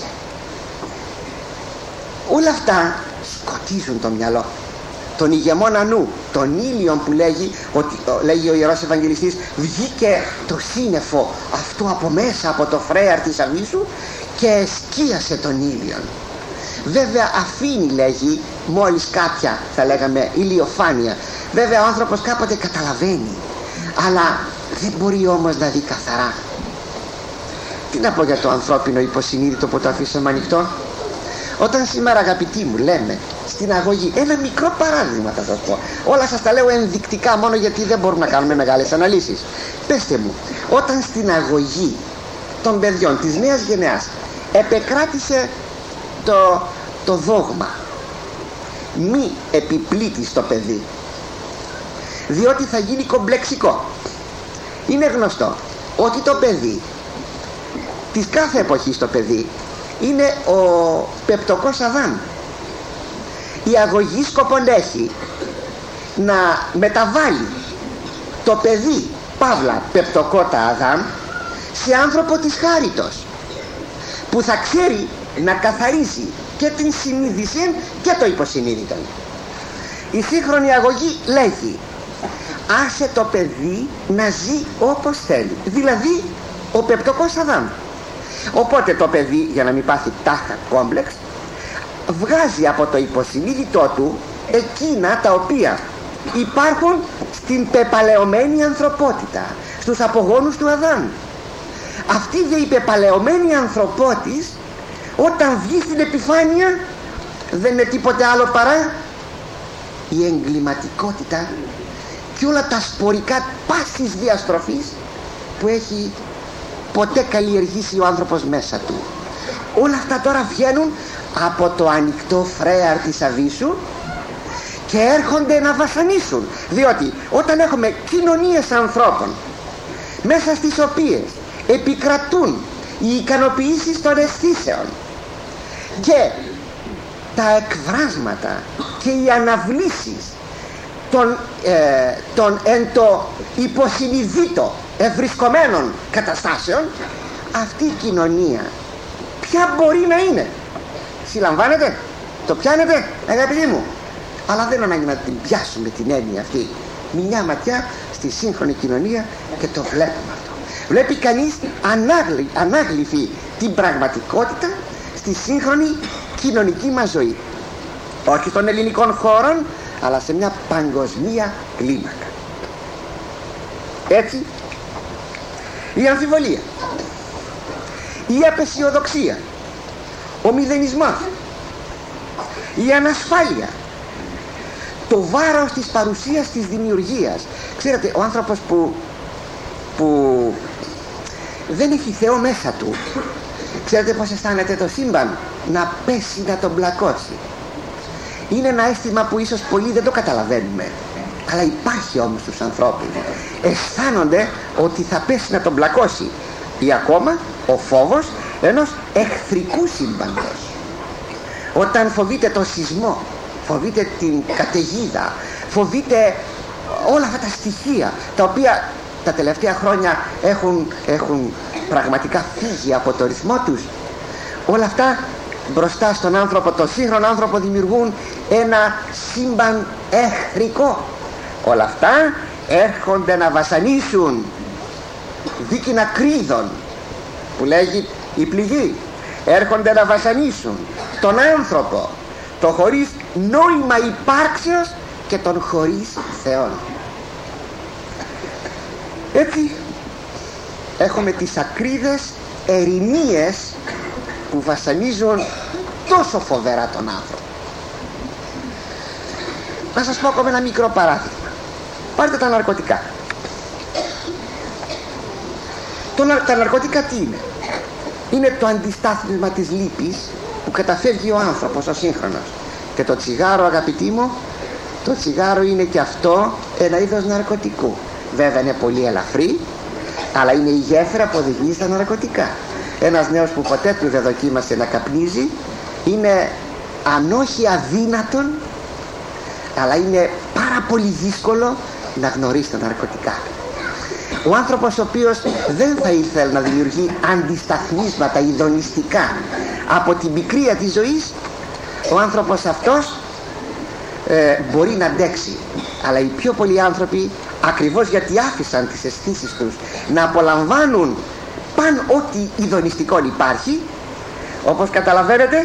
Όλα αυτά σκοτίζουν το μυαλό, τον ηγεμόνα νου, τον ήλιον, που λέγει ο Ιερός Ευαγγελιστής, βγήκε το σύννεφο αυτό από μέσα από το φρέαρ της αφής σου και εσκίασε τον ήλιον. Βέβαια αφήνει, λέγει, μόλις κάποια, θα λέγαμε, ηλιοφάνεια. Βέβαια ο άνθρωπος κάποτε καταλαβαίνει, αλλά δεν μπορεί όμως να δει καθαρά. Τι να πω για το ανθρώπινο υποσυνείδητο που το αφήσαμε ανοιχτό? Όταν σήμερα, αγαπητοί μου, λέμε στην αγωγή, ένα μικρό παράδειγμα θα σας πω, όλα σας τα λέω ενδεικτικά μόνο γιατί δεν μπορούμε να κάνουμε μεγάλες αναλύσεις. Πέστε μου, όταν στην αγωγή των παιδιών της νέας γενεάς επεκράτησε το δόγμα μη επιπλήττεις το παιδί, διότι θα γίνει κομπλεξικό. Είναι γνωστό ότι το παιδί της κάθε εποχής, το παιδί είναι ο πεπτοκός Αδάμ. Η αγωγή σκοπόν έχει να μεταβάλει το παιδί, παύλα πεπτοκότα Αδάμ, σε άνθρωπο της χάριτος, που θα ξέρει να καθαρίζει και την συνείδηση και το υποσυνείδητο. Η σύγχρονη αγωγή λέγει άσε το παιδί να ζει όπως θέλει, δηλαδή ο πεπτωκός Αδάμ. Οπότε το παιδί, για να μην πάθει τάχα κόμπλεξ, βγάζει από το υποσυνείδητό του εκείνα τα οποία υπάρχουν στην πεπαλαιωμένη ανθρωπότητα, στους απογόνους του Αδάμ. Αυτή η πεπαλαιωμένη ανθρωπότης, όταν βγει στην επιφάνεια, δεν είναι τίποτε άλλο παρά η εγκληματικότητα και όλα τα σπορικά πάσης διαστροφής που έχει ποτέ καλλιεργήσει ο άνθρωπος μέσα του. Όλα αυτά τώρα βγαίνουν από το ανοιχτό φρέαρ της αβύσσου και έρχονται να βασανίσουν, διότι όταν έχουμε κοινωνίες ανθρώπων μέσα στις οποίες επικρατούν οι ικανοποιήσεις των αισθήσεων και τα εκφράσματα και οι αναβλήσεις των εν το υποσυνειδήτο ευρισκομένων καταστάσεων, αυτή η κοινωνία ποια μπορεί να είναι? Συλλαμβάνετε? Το πιάνετε, αγαπητοί μου? Αλλά δεν ανάγκη να την πιάσουμε την έννοια αυτή. Μια ματιά στη σύγχρονη κοινωνία και το βλέπουμε αυτό. Βλέπει κανείς ανάγλυφη την πραγματικότητα στη σύγχρονη κοινωνική μας ζωή, όχι των ελληνικών χώρων, αλλά σε μια παγκοσμία κλίμακα. Έτσι, η αμφιβολία, η απεσιοδοξία, ο μηδενισμός, η ανασφάλεια, το βάρος της παρουσίας της δημιουργίας. Ξέρετε, ο άνθρωπος που δεν έχει Θεό μέσα του, ξέρετε πως αισθάνεται το σύμπαν? Να πέσει, να τον πλακώσει. Είναι ένα αίσθημα που ίσως πολλοί δεν το καταλαβαίνουμε, αλλά υπάρχει όμως στους ανθρώπους. Αισθάνονται ότι θα πέσει να τον πλακώσει, ή ακόμα ο φόβος ενός εχθρικού σύμπαντος. Όταν φοβείται το σεισμό, φοβείται την καταιγίδα, φοβείται όλα αυτά τα στοιχεία τα οποία τα τελευταία χρόνια έχουν πραγματικά φύγει από το ρυθμό τους, όλα αυτά μπροστά στον άνθρωπο, τον σύγχρονο άνθρωπο, δημιουργούν ένα σύμπαν εχθρικό. Όλα αυτά έρχονται να βασανίσουν, δίκαινα κρίδων που λέγει η πληγή, έρχονται να βασανίσουν τον άνθρωπο, το χωρίς νόημα υπάρξεως και τον χωρίς Θεόν. Έτσι έχουμε τις ακρίδες ερηνίες που βασανίζουν τόσο φοβερά τον άνθρωπο. Να σας πω ακόμα ένα μικρό παράδειγμα. Πάρτε τα ναρκωτικά. Τα ναρκωτικά τι είναι? Είναι το αντιστάθμισμα της λύπης που καταφεύγει ο άνθρωπος ο σύγχρονος. Και το τσιγάρο, αγαπητοί μου, το τσιγάρο είναι και αυτό ένα είδος ναρκωτικού. Βέβαια είναι πολύ ελαφρύ, αλλά είναι η γέφυρα που οδηγεί στα ναρκωτικά. Ένας νέος που ποτέ του δεν δοκίμασε να καπνίζει, είναι αν όχι αδύνατον, αλλά είναι πάρα πολύ δύσκολο να γνωρίσει τα ναρκωτικά. Ο άνθρωπος ο οποίος δεν θα ήθελε να δημιουργεί αντισταθμίσματα ειδονιστικά από την πικρία της ζωής, ο άνθρωπος αυτός μπορεί να αντέξει. Αλλά οι πιο πολλοί άνθρωποι, ακριβώς γιατί άφησαν τις αισθήσεις τους να απολαμβάνουν παν ό,τι ειδονιστικό υπάρχει, όπως καταλαβαίνετε,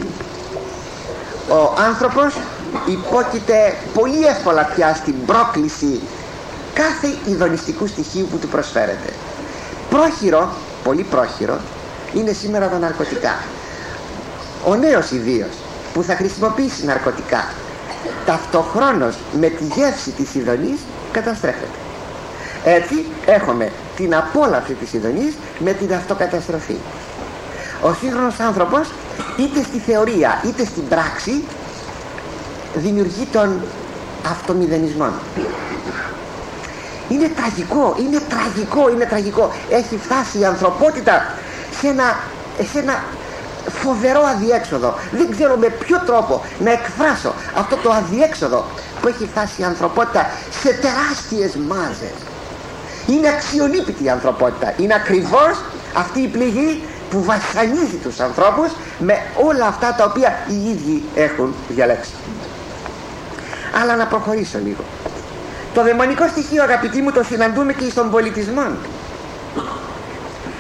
ο άνθρωπος υπόκειται πολύ εύκολα πια στην πρόκληση κάθε ειδονιστικού στοιχείου που του προσφέρεται. Πρόχειρο, πολύ πρόχειρο, είναι σήμερα τα ναρκωτικά. Ο νέος ιδίως που θα χρησιμοποιήσει ναρκωτικά, ταυτοχρόνως με τη γεύση της ειδονής καταστρέφεται. Έτσι έχουμε την απόλαυση της ειδονής με την αυτοκαταστροφή. Ο σύγχρονος άνθρωπος είτε στη θεωρία είτε στην πράξη δημιουργεί τον αυτομηδενισμό. Είναι τραγικό. Έχει φτάσει η ανθρωπότητα σε ένα φοβερό αδιέξοδο. Δεν ξέρω με ποιο τρόπο να εκφράσω αυτό το αδιέξοδο που έχει φτάσει η ανθρωπότητα σε τεράστιες μάζες. Είναι αξιολύπητη η ανθρωπότητα. Είναι ακριβώς αυτή η πληγή που βασανίζει τους ανθρώπους με όλα αυτά τα οποία οι ίδιοι έχουν διαλέξει. Αλλά να προχωρήσω λίγο. Το δαιμονικό στοιχείο, αγαπητοί μου, το συναντούμε και στον πολιτισμό.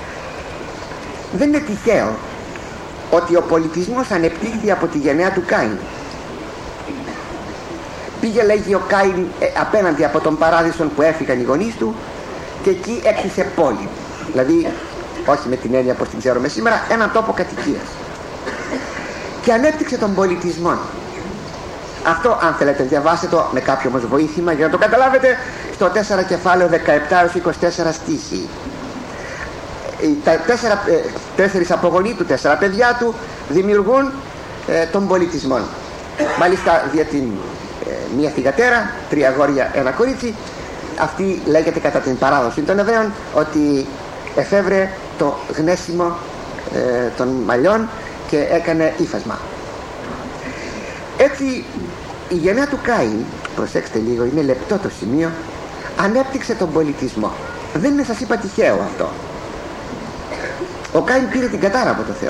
Δεν είναι τυχαίο ότι ο πολιτισμός ανεπτύχθη από τη γενναία του Κάιν. Πήγε, λέγει, ο Κάιν απέναντι από τον παράδεισο που έφυγαν οι γονείς του και εκεί έκτισε πόλη. Δηλαδή, όχι με την έννοια πως την ξέρουμε σήμερα, έναν τόπο κατοικίας. Και ανέπτυξε τον πολιτισμό. Αυτό, αν θέλετε, διαβάστε το με κάποιο όμως βοήθημα για να το καταλάβετε, στο 4 κεφάλαιο 17-24 στίχη. Τα 4 απογονοί του, 4 παιδιά του δημιουργούν τον πολιτισμό. Μάλιστα δια την μία θυγατέρα, 3 αγόρια, 1 κορίτσι. Αυτή λέγεται κατά την παράδοση των Εβραίων ότι εφεύρε το γνέσιμο των μαλλιών και έκανε ύφασμα. Έτσι η γενναία του Κάιν, προσέξτε λίγο, είναι λεπτό το σημείο, ανέπτυξε τον πολιτισμό. Δεν είναι, σας είπα, τυχαίο αυτό. Ο Κάιν πήρε την κατάρα από το Θεό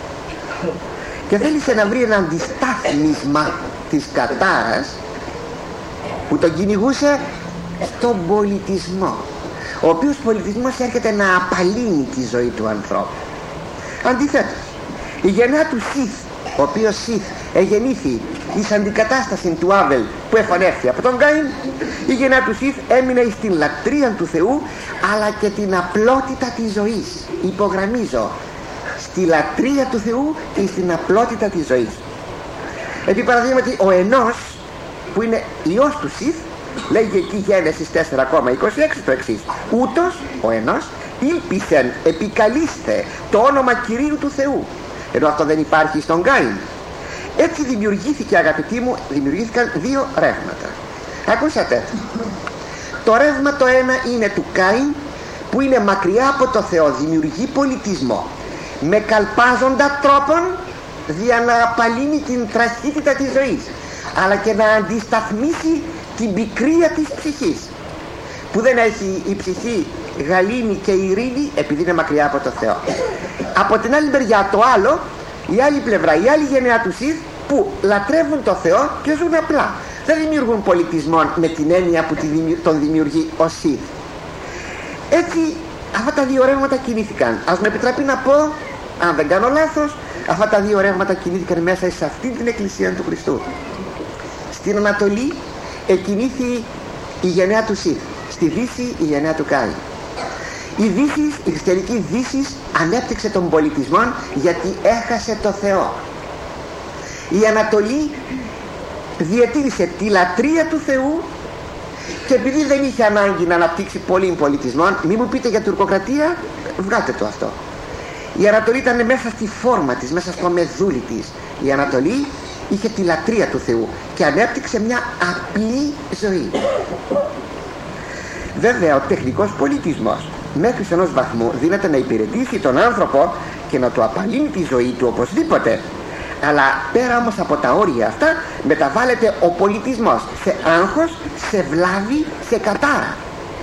και θέλησε να βρει ένα αντιστάθμισμα της κατάρας που τον κυνηγούσε στον πολιτισμό, ο οποίος πολιτισμός έρχεται να απαλύνει τη ζωή του ανθρώπου. Αντιθέτως, η γενναία του Σιθ, ο οποίος Σιθ εγεννήθη εις αντικατάσταση του Άβελ που εφανέρθη από τον Κάιν, η γενναία του Σιθ έμεινε στην λατρεία του Θεού αλλά και την απλότητα της ζωής. Υπογραμμίζω, στη λατρεία του Θεού και στην απλότητα της ζωής. Επί παραδείγματι, ο Ενός, που είναι ιός του Σιθ, λέγει εκεί Γένεσης 4,26 το εξής: ούτως ο Ενός ήλπισεν επικαλείστε το όνομα Κυρίου του Θεού, ενώ αυτό δεν υπάρχει στον Κάιν. Έτσι δημιουργήθηκε, αγαπητοί μου, δημιουργήθηκαν 2 ρεύματα. Ακούσατε, το ρεύμα το ένα είναι του Κάιν, που είναι μακριά από το Θεό, δημιουργεί πολιτισμό με καλπάζοντα τρόπον για να απαλύνει την τραχύτητα της ζωής, αλλά και να αντισταθμίσει την πικρία της ψυχής, που δεν έχει η ψυχή γαλήνη και ειρήνη επειδή είναι μακριά από το Θεό. Από την άλλη μεριά το άλλο, η άλλη πλευρά, η άλλη γενναία του Σιθ, που λατρεύουν το Θεό και ζουν απλά. Δεν δημιουργούν πολιτισμό με την έννοια που τον δημιουργεί ο Σιθ. Έτσι αυτά τα 2 ρεύματα κινήθηκαν. Ας με επιτραπεί να πω, αν δεν κάνω λάθος, αυτά τα 2 ρεύματα κινήθηκαν μέσα σε αυτή την εκκλησία του Χριστού. Στην Ανατολή εκινήθη η γενναία του Σιθ, στη Δύση η γενναία του Κάιν. Η χριστιανική Δύση ανέπτυξε τον πολιτισμό γιατί έχασε το Θεό. Η Ανατολή διατήρησε τη λατρεία του Θεού και επειδή δεν είχε ανάγκη να αναπτύξει πολύ πολιτισμό, μη μου πείτε για τουρκοκρατία, βγάλτε το αυτό. Η Ανατολή ήταν μέσα στη φόρμα της, μέσα στο μεδούλι της. Η Ανατολή είχε τη λατρεία του Θεού και ανέπτυξε μια απλή ζωή. Βέβαια, ο τεχνικός πολιτισμός μέχρι ενός βαθμού δύναται να υπηρετήσει τον άνθρωπο και να του απαλύνει τη ζωή του οπωσδήποτε. Αλλά πέρα όμως από τα όρια αυτά μεταβάλλεται ο πολιτισμός σε άγχος, σε βλάβη, σε κατάρα.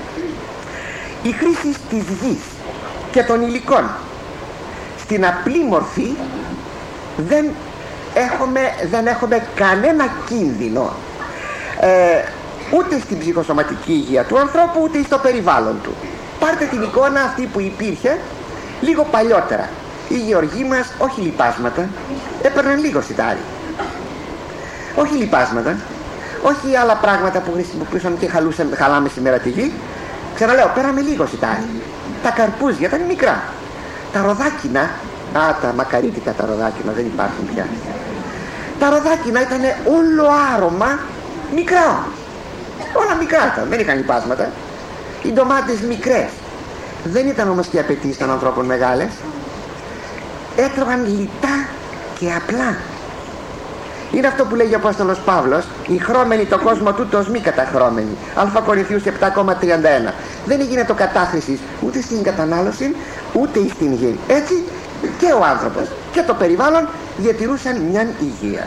Η χρήση της γης και των υλικών στην απλή μορφή δεν έχουμε κανένα κίνδυνο ούτε στην ψυχοσωματική υγεία του ανθρώπου ούτε στο περιβάλλον του. Πάρτε την εικόνα αυτή που υπήρχε λίγο παλιότερα. Οι γεωργοί μας, όχι λιπάσματα, έπαιρναν λίγο σιτάρι. Όχι λιπάσματα, όχι άλλα πράγματα που χρησιμοποιούσαν και χαλάμε σήμερα τη γη. Ξαναλέω, πέραμε λίγο σιτάρι. Τα καρπούζια ήταν μικρά. Τα ροδάκινα, τα μακαρίτικα τα ροδάκινα δεν υπάρχουν πια. Τα ροδάκινα ήταν όλο άρωμα μικρά. Όλα μικρά ήταν, δεν είχαν λιπάσματα. Οι ντομάτες μικρές. Δεν ήταν όμως και οι απαιτήσεις των ανθρώπων μεγάλες. Έτρωγαν λιτά και απλά. Είναι αυτό που λέγει ο Απόστολος Παύλος: οι χρώμενοι το κόσμο τούτος μη καταχρώμενοι. Α Κορινθίους 7,31. Δεν έγινε το κατάχρησης ούτε στην κατανάλωση ούτε στην γη. Έτσι και ο άνθρωπος και το περιβάλλον διατηρούσαν μια υγεία.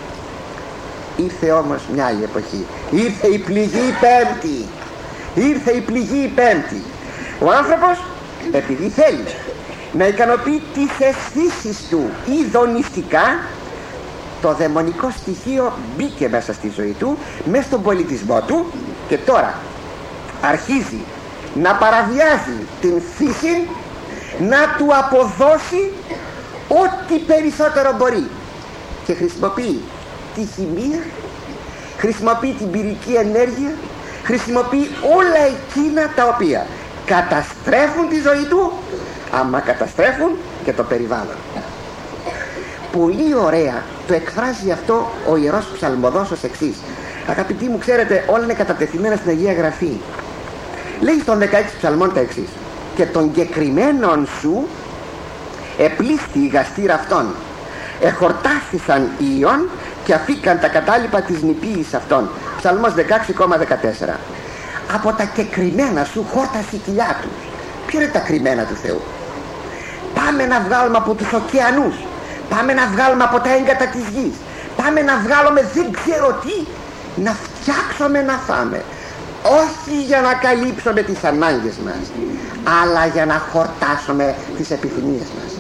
Ήρθε όμως μια άλλη εποχή. Ήρθε η πληγή πέμπτη. Ήρθε η πληγή πέμπτη. Ο άνθρωπος, επειδή θέλει να ικανοποιεί τις αισθήσεις του ειδονιστικά, το δαιμονικό στοιχείο μπήκε μέσα στη ζωή του, μέσα στον πολιτισμό του, και τώρα αρχίζει να παραβιάζει την φύση, να του αποδώσει ό,τι περισσότερο μπορεί, και χρησιμοποιεί τη χημεία, χρησιμοποιεί την πυρική ενέργεια, χρησιμοποιεί όλα εκείνα τα οποία καταστρέφουν τη ζωή του, άμα καταστρέφουν και το περιβάλλον. Πολύ ωραία το εκφράζει αυτό ο Ιερός Ψαλμοδός ως εξής. Αγαπητοί μου, ξέρετε, όλα είναι κατατεθειμένα στην Αγία Γραφή. Λέει στον 16 ψαλμών τα εξής: και των κεκριμένων σου επλήστη η γαστήρα αυτών, εχορτάστησαν οι ιών και αφήκαν τα κατάλοιπα της νηπίης αυτών. Ψαλμός 16,14. Από τα κεκριμένα σου χόρτασε η κοιλιά τους. Ποια είναι τα κρυμμένα του Θεού? Πάμε να βγάλουμε από τους ωκεανούς, πάμε να βγάλουμε από τα έγκατα της γης, πάμε να βγάλουμε δεν ξέρω τι, να φτιάξουμε να φάμε. Όχι για να καλύψουμε τις ανάγκες μας, αλλά για να χορτάσουμε τις επιθυμίες μας.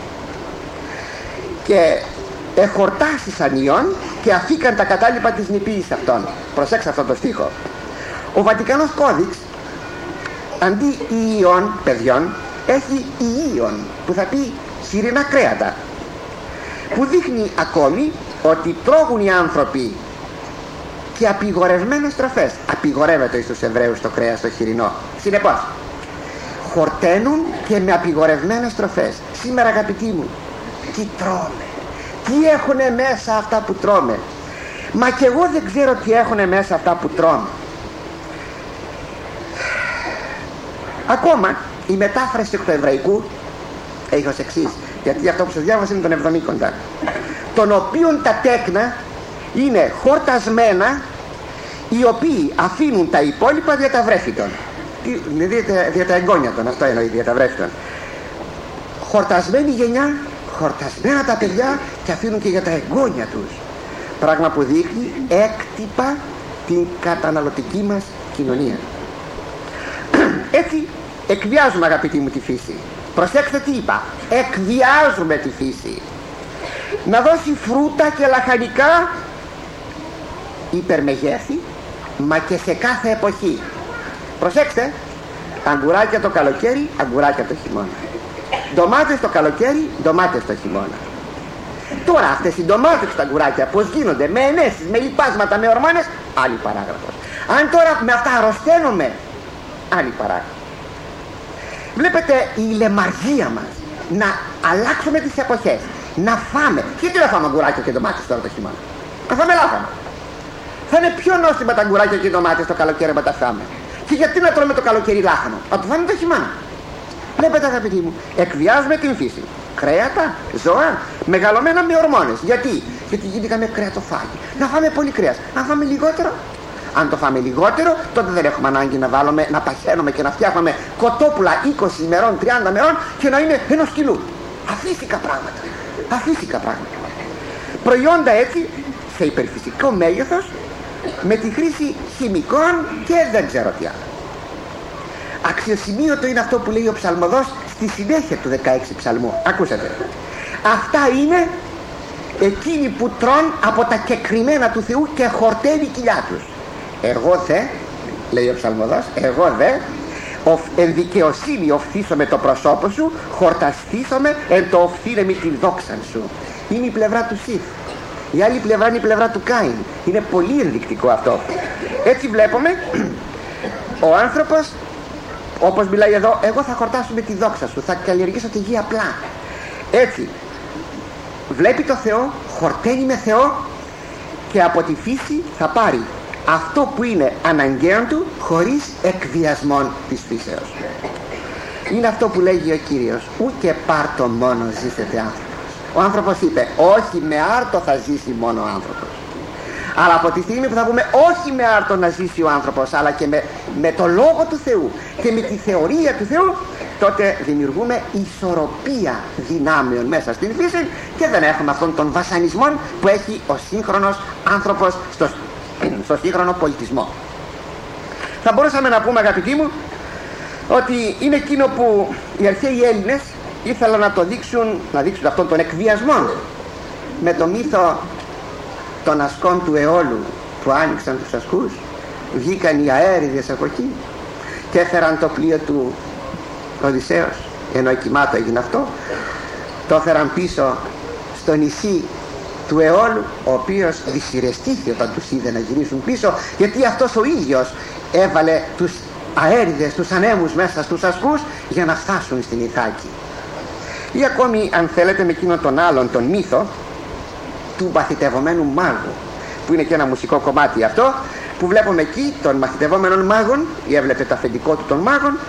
Και εχορτάσισαν ιών και αφήκαν τα κατάλοιπα της νηπίης αυτών. Προσέξτε αυτό το στίχο. Ο Βατικανός Κώδικς αντί ιών παιδιών έχει ιείων, που θα πει χοιρινά κρέατα, που δείχνει ακόμη ότι τρώγουν οι άνθρωποι και απειγορευμένες τροφές. Απειγορεύεται στους Εβραίους το κρέας το χοιρινό. Συνεπώς χορταίνουν και με απειγορευμένες τροφές. Σήμερα, αγαπητοί μου, τι τρώμε, τι έχουνε μέσα αυτά που τρώμε? Μα και εγώ δεν ξέρω τι έχουνε μέσα αυτά που τρώμε. Ακόμα η μετάφραση του εβραϊκού έχει ως εξής, γιατί αυτό που σας διάβασα είναι τον 70, των οποίων τα τέκνα είναι χορτασμένα, οι οποίοι αφήνουν τα υπόλοιπα δια τα βρέφητον. Δηλαδή δια τα εγγόνια των, αυτό εννοεί, δια τα βρέφητον. Χορτασμένη γενιά, χορτασμένα τα παιδιά, και αφήνουν και για τα εγγόνια τους. Πράγμα που δείχνει έκτυπα την καταναλωτική μας κοινωνία. Έτσι εκβιάζουμε, αγαπητοί μου, τη φύση. Προσέξτε τι είπα, εκβιάζουμε τη φύση. Να δώσει φρούτα και λαχανικά υπερμεγέθη, μα και σε κάθε εποχή. Προσέξτε, αγκουράκια το καλοκαίρι, αγκουράκια το χειμώνα. Ντομάτες το καλοκαίρι, ντομάτες το χειμώνα. Τώρα αυτές οι ντομάτες τα αγκουράκια πως γίνονται? Με ενέσεις, με λιπάσματα, με ορμόνες, άλλη παράγραφος. Αν τώρα με αυτά αρρωσταίνουμε, άλλη παράγραφος. Βλέπετε η λεμαργία μας να αλλάξουμε τις εποχές, να φάμε. Γιατί να φάμε αγκουράκια και ντομάτες τώρα το χειμώνα? Να φάμε λάχανο. Θα είναι πιο νόστιμα τα αγκουράκια και οι ντομάτες το καλοκαίρι να τα φάμε. Και γιατί να τρώμε το καλοκαίρι λάχανο? Να το φάμε το χειμώνα. Βλέπετε, αγαπητοί μου, εκβιάζουμε την φύση. Κρέατα, ζώα, μεγαλωμένα με ορμόνες. Γιατί γίνηκαμε κρεατοφάγοι. Να φάμε πολύ κρέας, να φάμε λιγότερο. Αν το φάμε λιγότερο, τότε δεν έχουμε ανάγκη να βάλουμε, να παχαίνουμε και να φτιάχνουμε κοτόπουλα 20 ημερών, 30 ημερών και να είναι ενός κιλού. Αφύσικα πράγματα. Αφύσικα πράγματα. Προϊόντα έτσι σε υπερφυσικό μέγεθος, με τη χρήση χημικών και δεν ξέρω τι άλλο. Αξιοσημείωτο είναι αυτό που λέει ο ψαλμοδός στη συνέχεια του 16 ψαλμού. Ακούσατε. Αυτά είναι εκείνοι που τρών από τα κεκριμένα του Θεού και χορταίνει η κοιλιά τους. Εγώ δε, λέει ο ψαλμοδός, εγώ δε εν δικαιοσύνη οφθήσομαι το προσώπο σου, χορταστήσομαι εν το οφθήνε την δόξαν σου. Είναι η πλευρά του Σιφ. Η άλλη πλευρά είναι η πλευρά του Κάιν. Είναι πολύ ενδεικτικό αυτό. Έτσι βλέπουμε ο άνθρωπος, όπως μιλάει εδώ, εγώ θα χορτάσω με τη δόξα σου, θα καλλιεργήσω τη γη απλά. Έτσι βλέπει το Θεό, χορταίνει με Θεό και από τη φύση θα πάρει αυτό που είναι αναγκαίο του χωρίς εκβιασμόν της φύσεως. Είναι αυτό που λέγει ο Κύριος, ούτε πάρτο μόνο ζήσετε άνθρωπος. Ο άνθρωπος είπε όχι με άρτο θα ζήσει μόνο ο άνθρωπος. Αλλά από τη στιγμή που θα πούμε όχι με άρτο να ζήσει ο άνθρωπος, αλλά και με το Λόγο του Θεού και με τη θεωρία του Θεού, τότε δημιουργούμε ισορροπία δυνάμεων μέσα στην φύση και δεν έχουμε αυτόν τον βασανισμό που έχει ο σύγχρονος άνθρωπος στο σύγχρονο πολιτισμό. Θα μπορούσαμε να πούμε, αγαπητοί μου, ότι είναι εκείνο που οι αρχαίοι Έλληνες ήθελαν να το δείξουν, να δείξουν αυτόν τον εκβιασμό με το μύθο των ασκών του Αιώλου που άνοιξαν τους ασκούς, βγήκαν οι αέριδες από εκεί και έφεραν το πλοίο του Οδυσσέως ενώ κοιμάτο έγινε αυτό, το έφεραν πίσω στο νησί του Αιώλου, ο οποίος δυσυρεστήθη όταν τους είδε να γυρίσουν πίσω, γιατί αυτός ο ίδιος έβαλε τους αέριδες, τους ανέμους μέσα στους ασκούς για να φτάσουν στην Ιθάκη. Ή ακόμη, αν θέλετε, με εκείνον τον άλλον τον μύθο του μαθητευομένου μάγου, που είναι και ένα μουσικό κομμάτι αυτό, που βλέπουμε εκεί των μαθητευόμενων μάγων, ή έβλεπε το αφεντικό του των μάγων,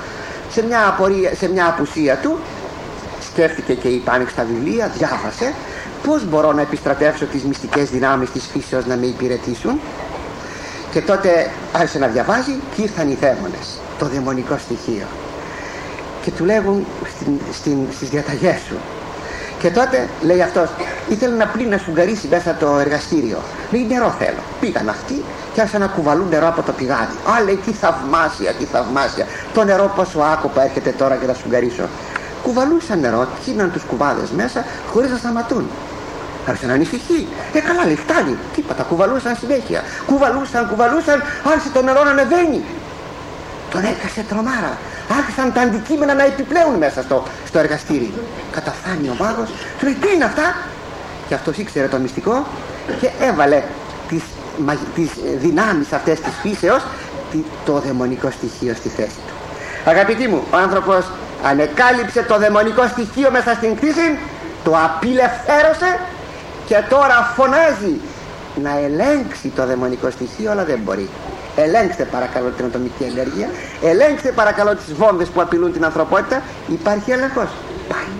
σε μια απουσία του σκέφτηκε και είπε, άνοιξε τα βιβλία, διάβασε πώς μπορώ να επιστρατεύσω τις μυστικές δυνάμεις της φύσεως να με υπηρετήσουν. Και τότε άρχισε να διαβάζει και ήρθαν οι δαίμονες, το δαιμονικό στοιχείο, και του λέγουν στις διαταγές σου. Και τότε λέει αυτός, ήθελε να πλύνει, να σφουγγαρίσει μέσα το εργαστήριο. Λέει, νερό θέλω. Πήγαν αυτοί και άρχισαν να κουβαλούν νερό από το πηγάδι. Α, λέει, τι θαυμάσια, τι θαυμάσια. Το νερό πόσο άκοπα έρχεται τώρα και θα σφουγγαρίσω. Κουβαλούσαν νερό, κίναν τους κουβάδες μέσα χωρίς να σταματούν. Άρχισε να ανησυχεί. Καλά, λέει, φτάνει. Τίποτα, κουβαλούσαν συνέχεια. Κουβαλούσαν, άρχισε το νερό να ανεβαίνει. Τον έκασε τρομάρα. Άρχισαν τα αντικείμενα να επιπλέουν μέσα στο εργαστήρι. Καταφθάνει ο μάγος, του λέει, τι είναι αυτά? Και αυτός ήξερε το μυστικό και έβαλε τις δυνάμεις αυτές της φύσεως, το δαιμονικό στοιχείο στη θέση του. Αγαπητοί μου, ο άνθρωπος ανεκάλυψε το δαιμονικό στοιχείο μέσα στην κτήση, το απελευθέρωσε και τώρα φωνάζει να ελέγξει το δαιμονικό στοιχείο, αλλά δεν μπορεί. Ελέγξτε παρακαλώ την ατομική ενέργεια, ελέγξτε παρακαλώ τις βόμβες που απειλούν την ανθρωπότητα. Υπάρχει έλεγχος? Πάει.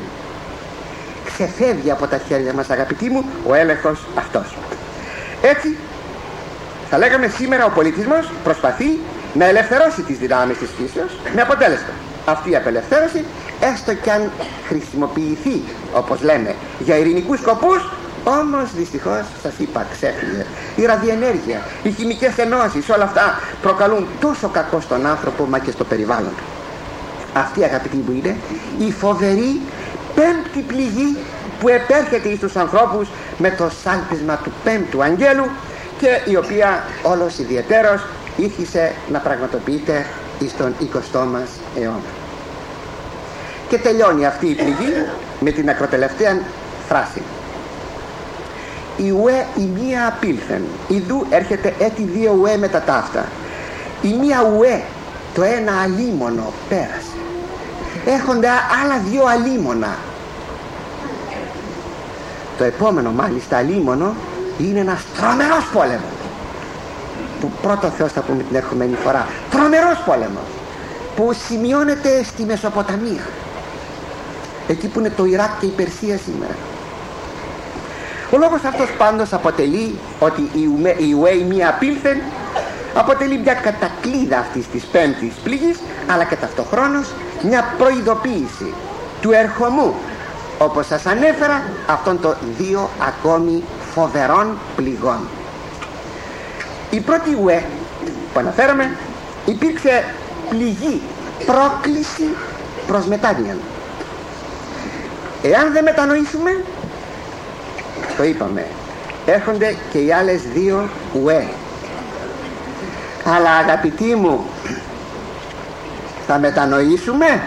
Ξεφεύγει από τα χέρια μας, αγαπητοί μου, ο έλεγχος αυτός. Έτσι θα λέγαμε σήμερα ο πολιτισμός προσπαθεί να ελευθερώσει τις δυνάμεις της φύσεως, με αποτέλεσμα αυτή η απελευθέρωση, έστω κι αν χρησιμοποιηθεί, όπως λέμε, για ειρηνικούς σκοπούς, όμως δυστυχώς σας είπα, ξέφυγε. Η ραδιενέργεια, οι χημικές ενώσεις, όλα αυτά προκαλούν τόσο κακό στον άνθρωπο μα και στο περιβάλλον του. Αυτή, αγαπητοί μου, είναι η φοβερή πέμπτη πληγή που επέρχεται στους ανθρώπους με το σάλπισμα του πέμπτου αγγέλου και η οποία όλος ιδιαιτέρως ήρχισε να πραγματοποιείται στον 20ο μας αιώνα. Και τελειώνει αυτή η πληγή με την ακροτελευταία φράση: η ουέ η μία απήλθεν, ιδού έρχεται έτη δύο ουέ με τα ταύτα. Η μία ουέ, το ένα αλίμονο πέρασε, έχονται άλλα δύο αλίμονα. Το επόμενο μάλιστα αλίμονο είναι ένας τρομερός πόλεμος, που πρώτο Θεός θα πούμε την ερχομένη φορά, τρομερός πόλεμος που σημειώνεται στη Μεσοποταμία, εκεί που είναι το Ιράκ και η Περσία σήμερα. Ο λόγος αυτός πάντως αποτελεί ότι η ουέη μία απήλθεν αποτελεί μια κατακλείδα αυτής της πέμπτης πληγής, αλλά και ταυτοχρόνως μια προειδοποίηση του ερχομού, όπως σας ανέφερα, αυτών των δύο ακόμη φοβερών πληγών. Η πρώτη ουέ που αναφέραμε υπήρξε πληγή, πρόκληση προς μετάνοια. Εάν δεν μετανοήσουμε, το είπαμε, έρχονται και οι άλλες δύο ουέ. Αλλά αγαπητοί μου, θα μετανοήσουμε?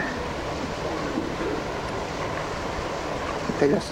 Τελειώσα.